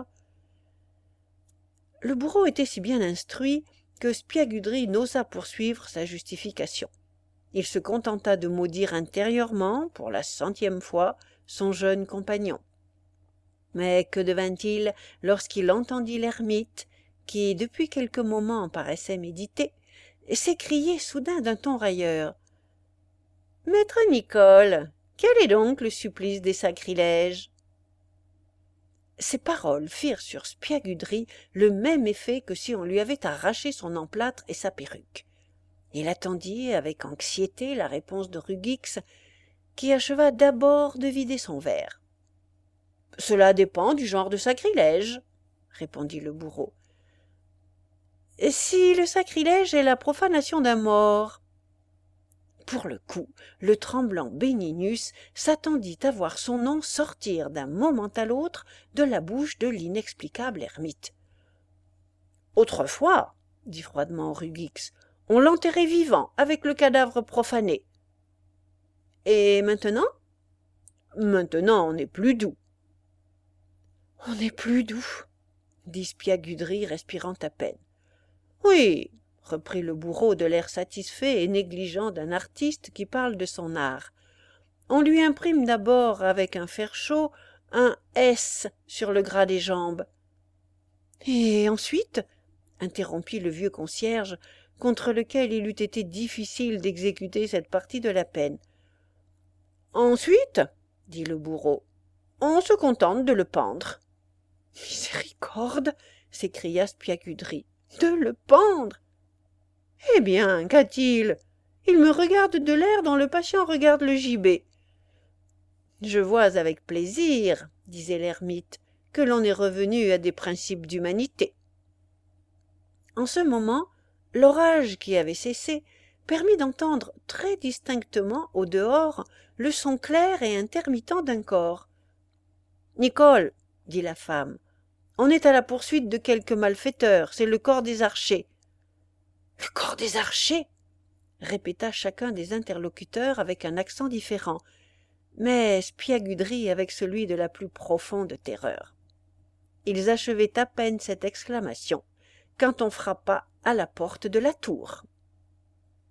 Speaker 1: Le bourreau était si bien instruit que Spiagudry n'osa poursuivre sa justification. Il se contenta de maudire intérieurement, pour la 100e fois, son jeune compagnon. Mais que devint-il lorsqu'il entendit l'ermite, qui depuis quelques moments paraissait méditer, s'écrier soudain d'un ton railleur. « Maître Nicole, quel est donc le supplice des sacrilèges ?» Ces paroles firent sur Spiagudry le même effet que si on lui avait arraché son emplâtre et sa perruque. Il attendit avec anxiété la réponse de Rugix, qui acheva d'abord de vider son verre. « Cela dépend du genre de sacrilège, » répondit le bourreau. « Si le sacrilège est la profanation d'un mort. » Pour le coup, le tremblant Béninius s'attendit à voir son nom sortir d'un moment à l'autre de la bouche de l'inexplicable ermite. « Autrefois, » dit froidement Rugix, « on l'enterrait vivant avec le cadavre profané. »« Et maintenant ?»« Maintenant, on n'est plus doux. »« On n'est plus doux, » dit Spiagudry, respirant à peine. « Oui, » reprit le bourreau de l'air satisfait et négligent d'un artiste qui parle de son art. « On lui imprime d'abord avec un fer chaud un S sur le gras des jambes. »« Et ensuite ?» interrompit le vieux concierge, contre lequel il eût été difficile d'exécuter cette partie de la peine. « Ensuite, » dit le bourreau, « on se contente de le pendre. »« Miséricorde !» s'écria Spiagudry. « De le pendre ! Eh bien, qu'a-t-il? Il me regarde de l'air dont le patient regarde le gibet. »« Je vois avec plaisir, » disait l'ermite, « que l'on est revenu à des principes d'humanité. » En ce moment, l'orage qui avait cessé permit d'entendre très distinctement au dehors le son clair et intermittent d'un corps. « Nicole, » dit la femme, « on est à la poursuite de quelques malfaiteurs, c'est le corps des archers. »« Le corps des archers ?» répéta chacun des interlocuteurs avec un accent différent, mais Spiagudry avec celui de la plus profonde terreur. Ils achevaient à peine cette exclamation quand on frappa à la porte de la tour.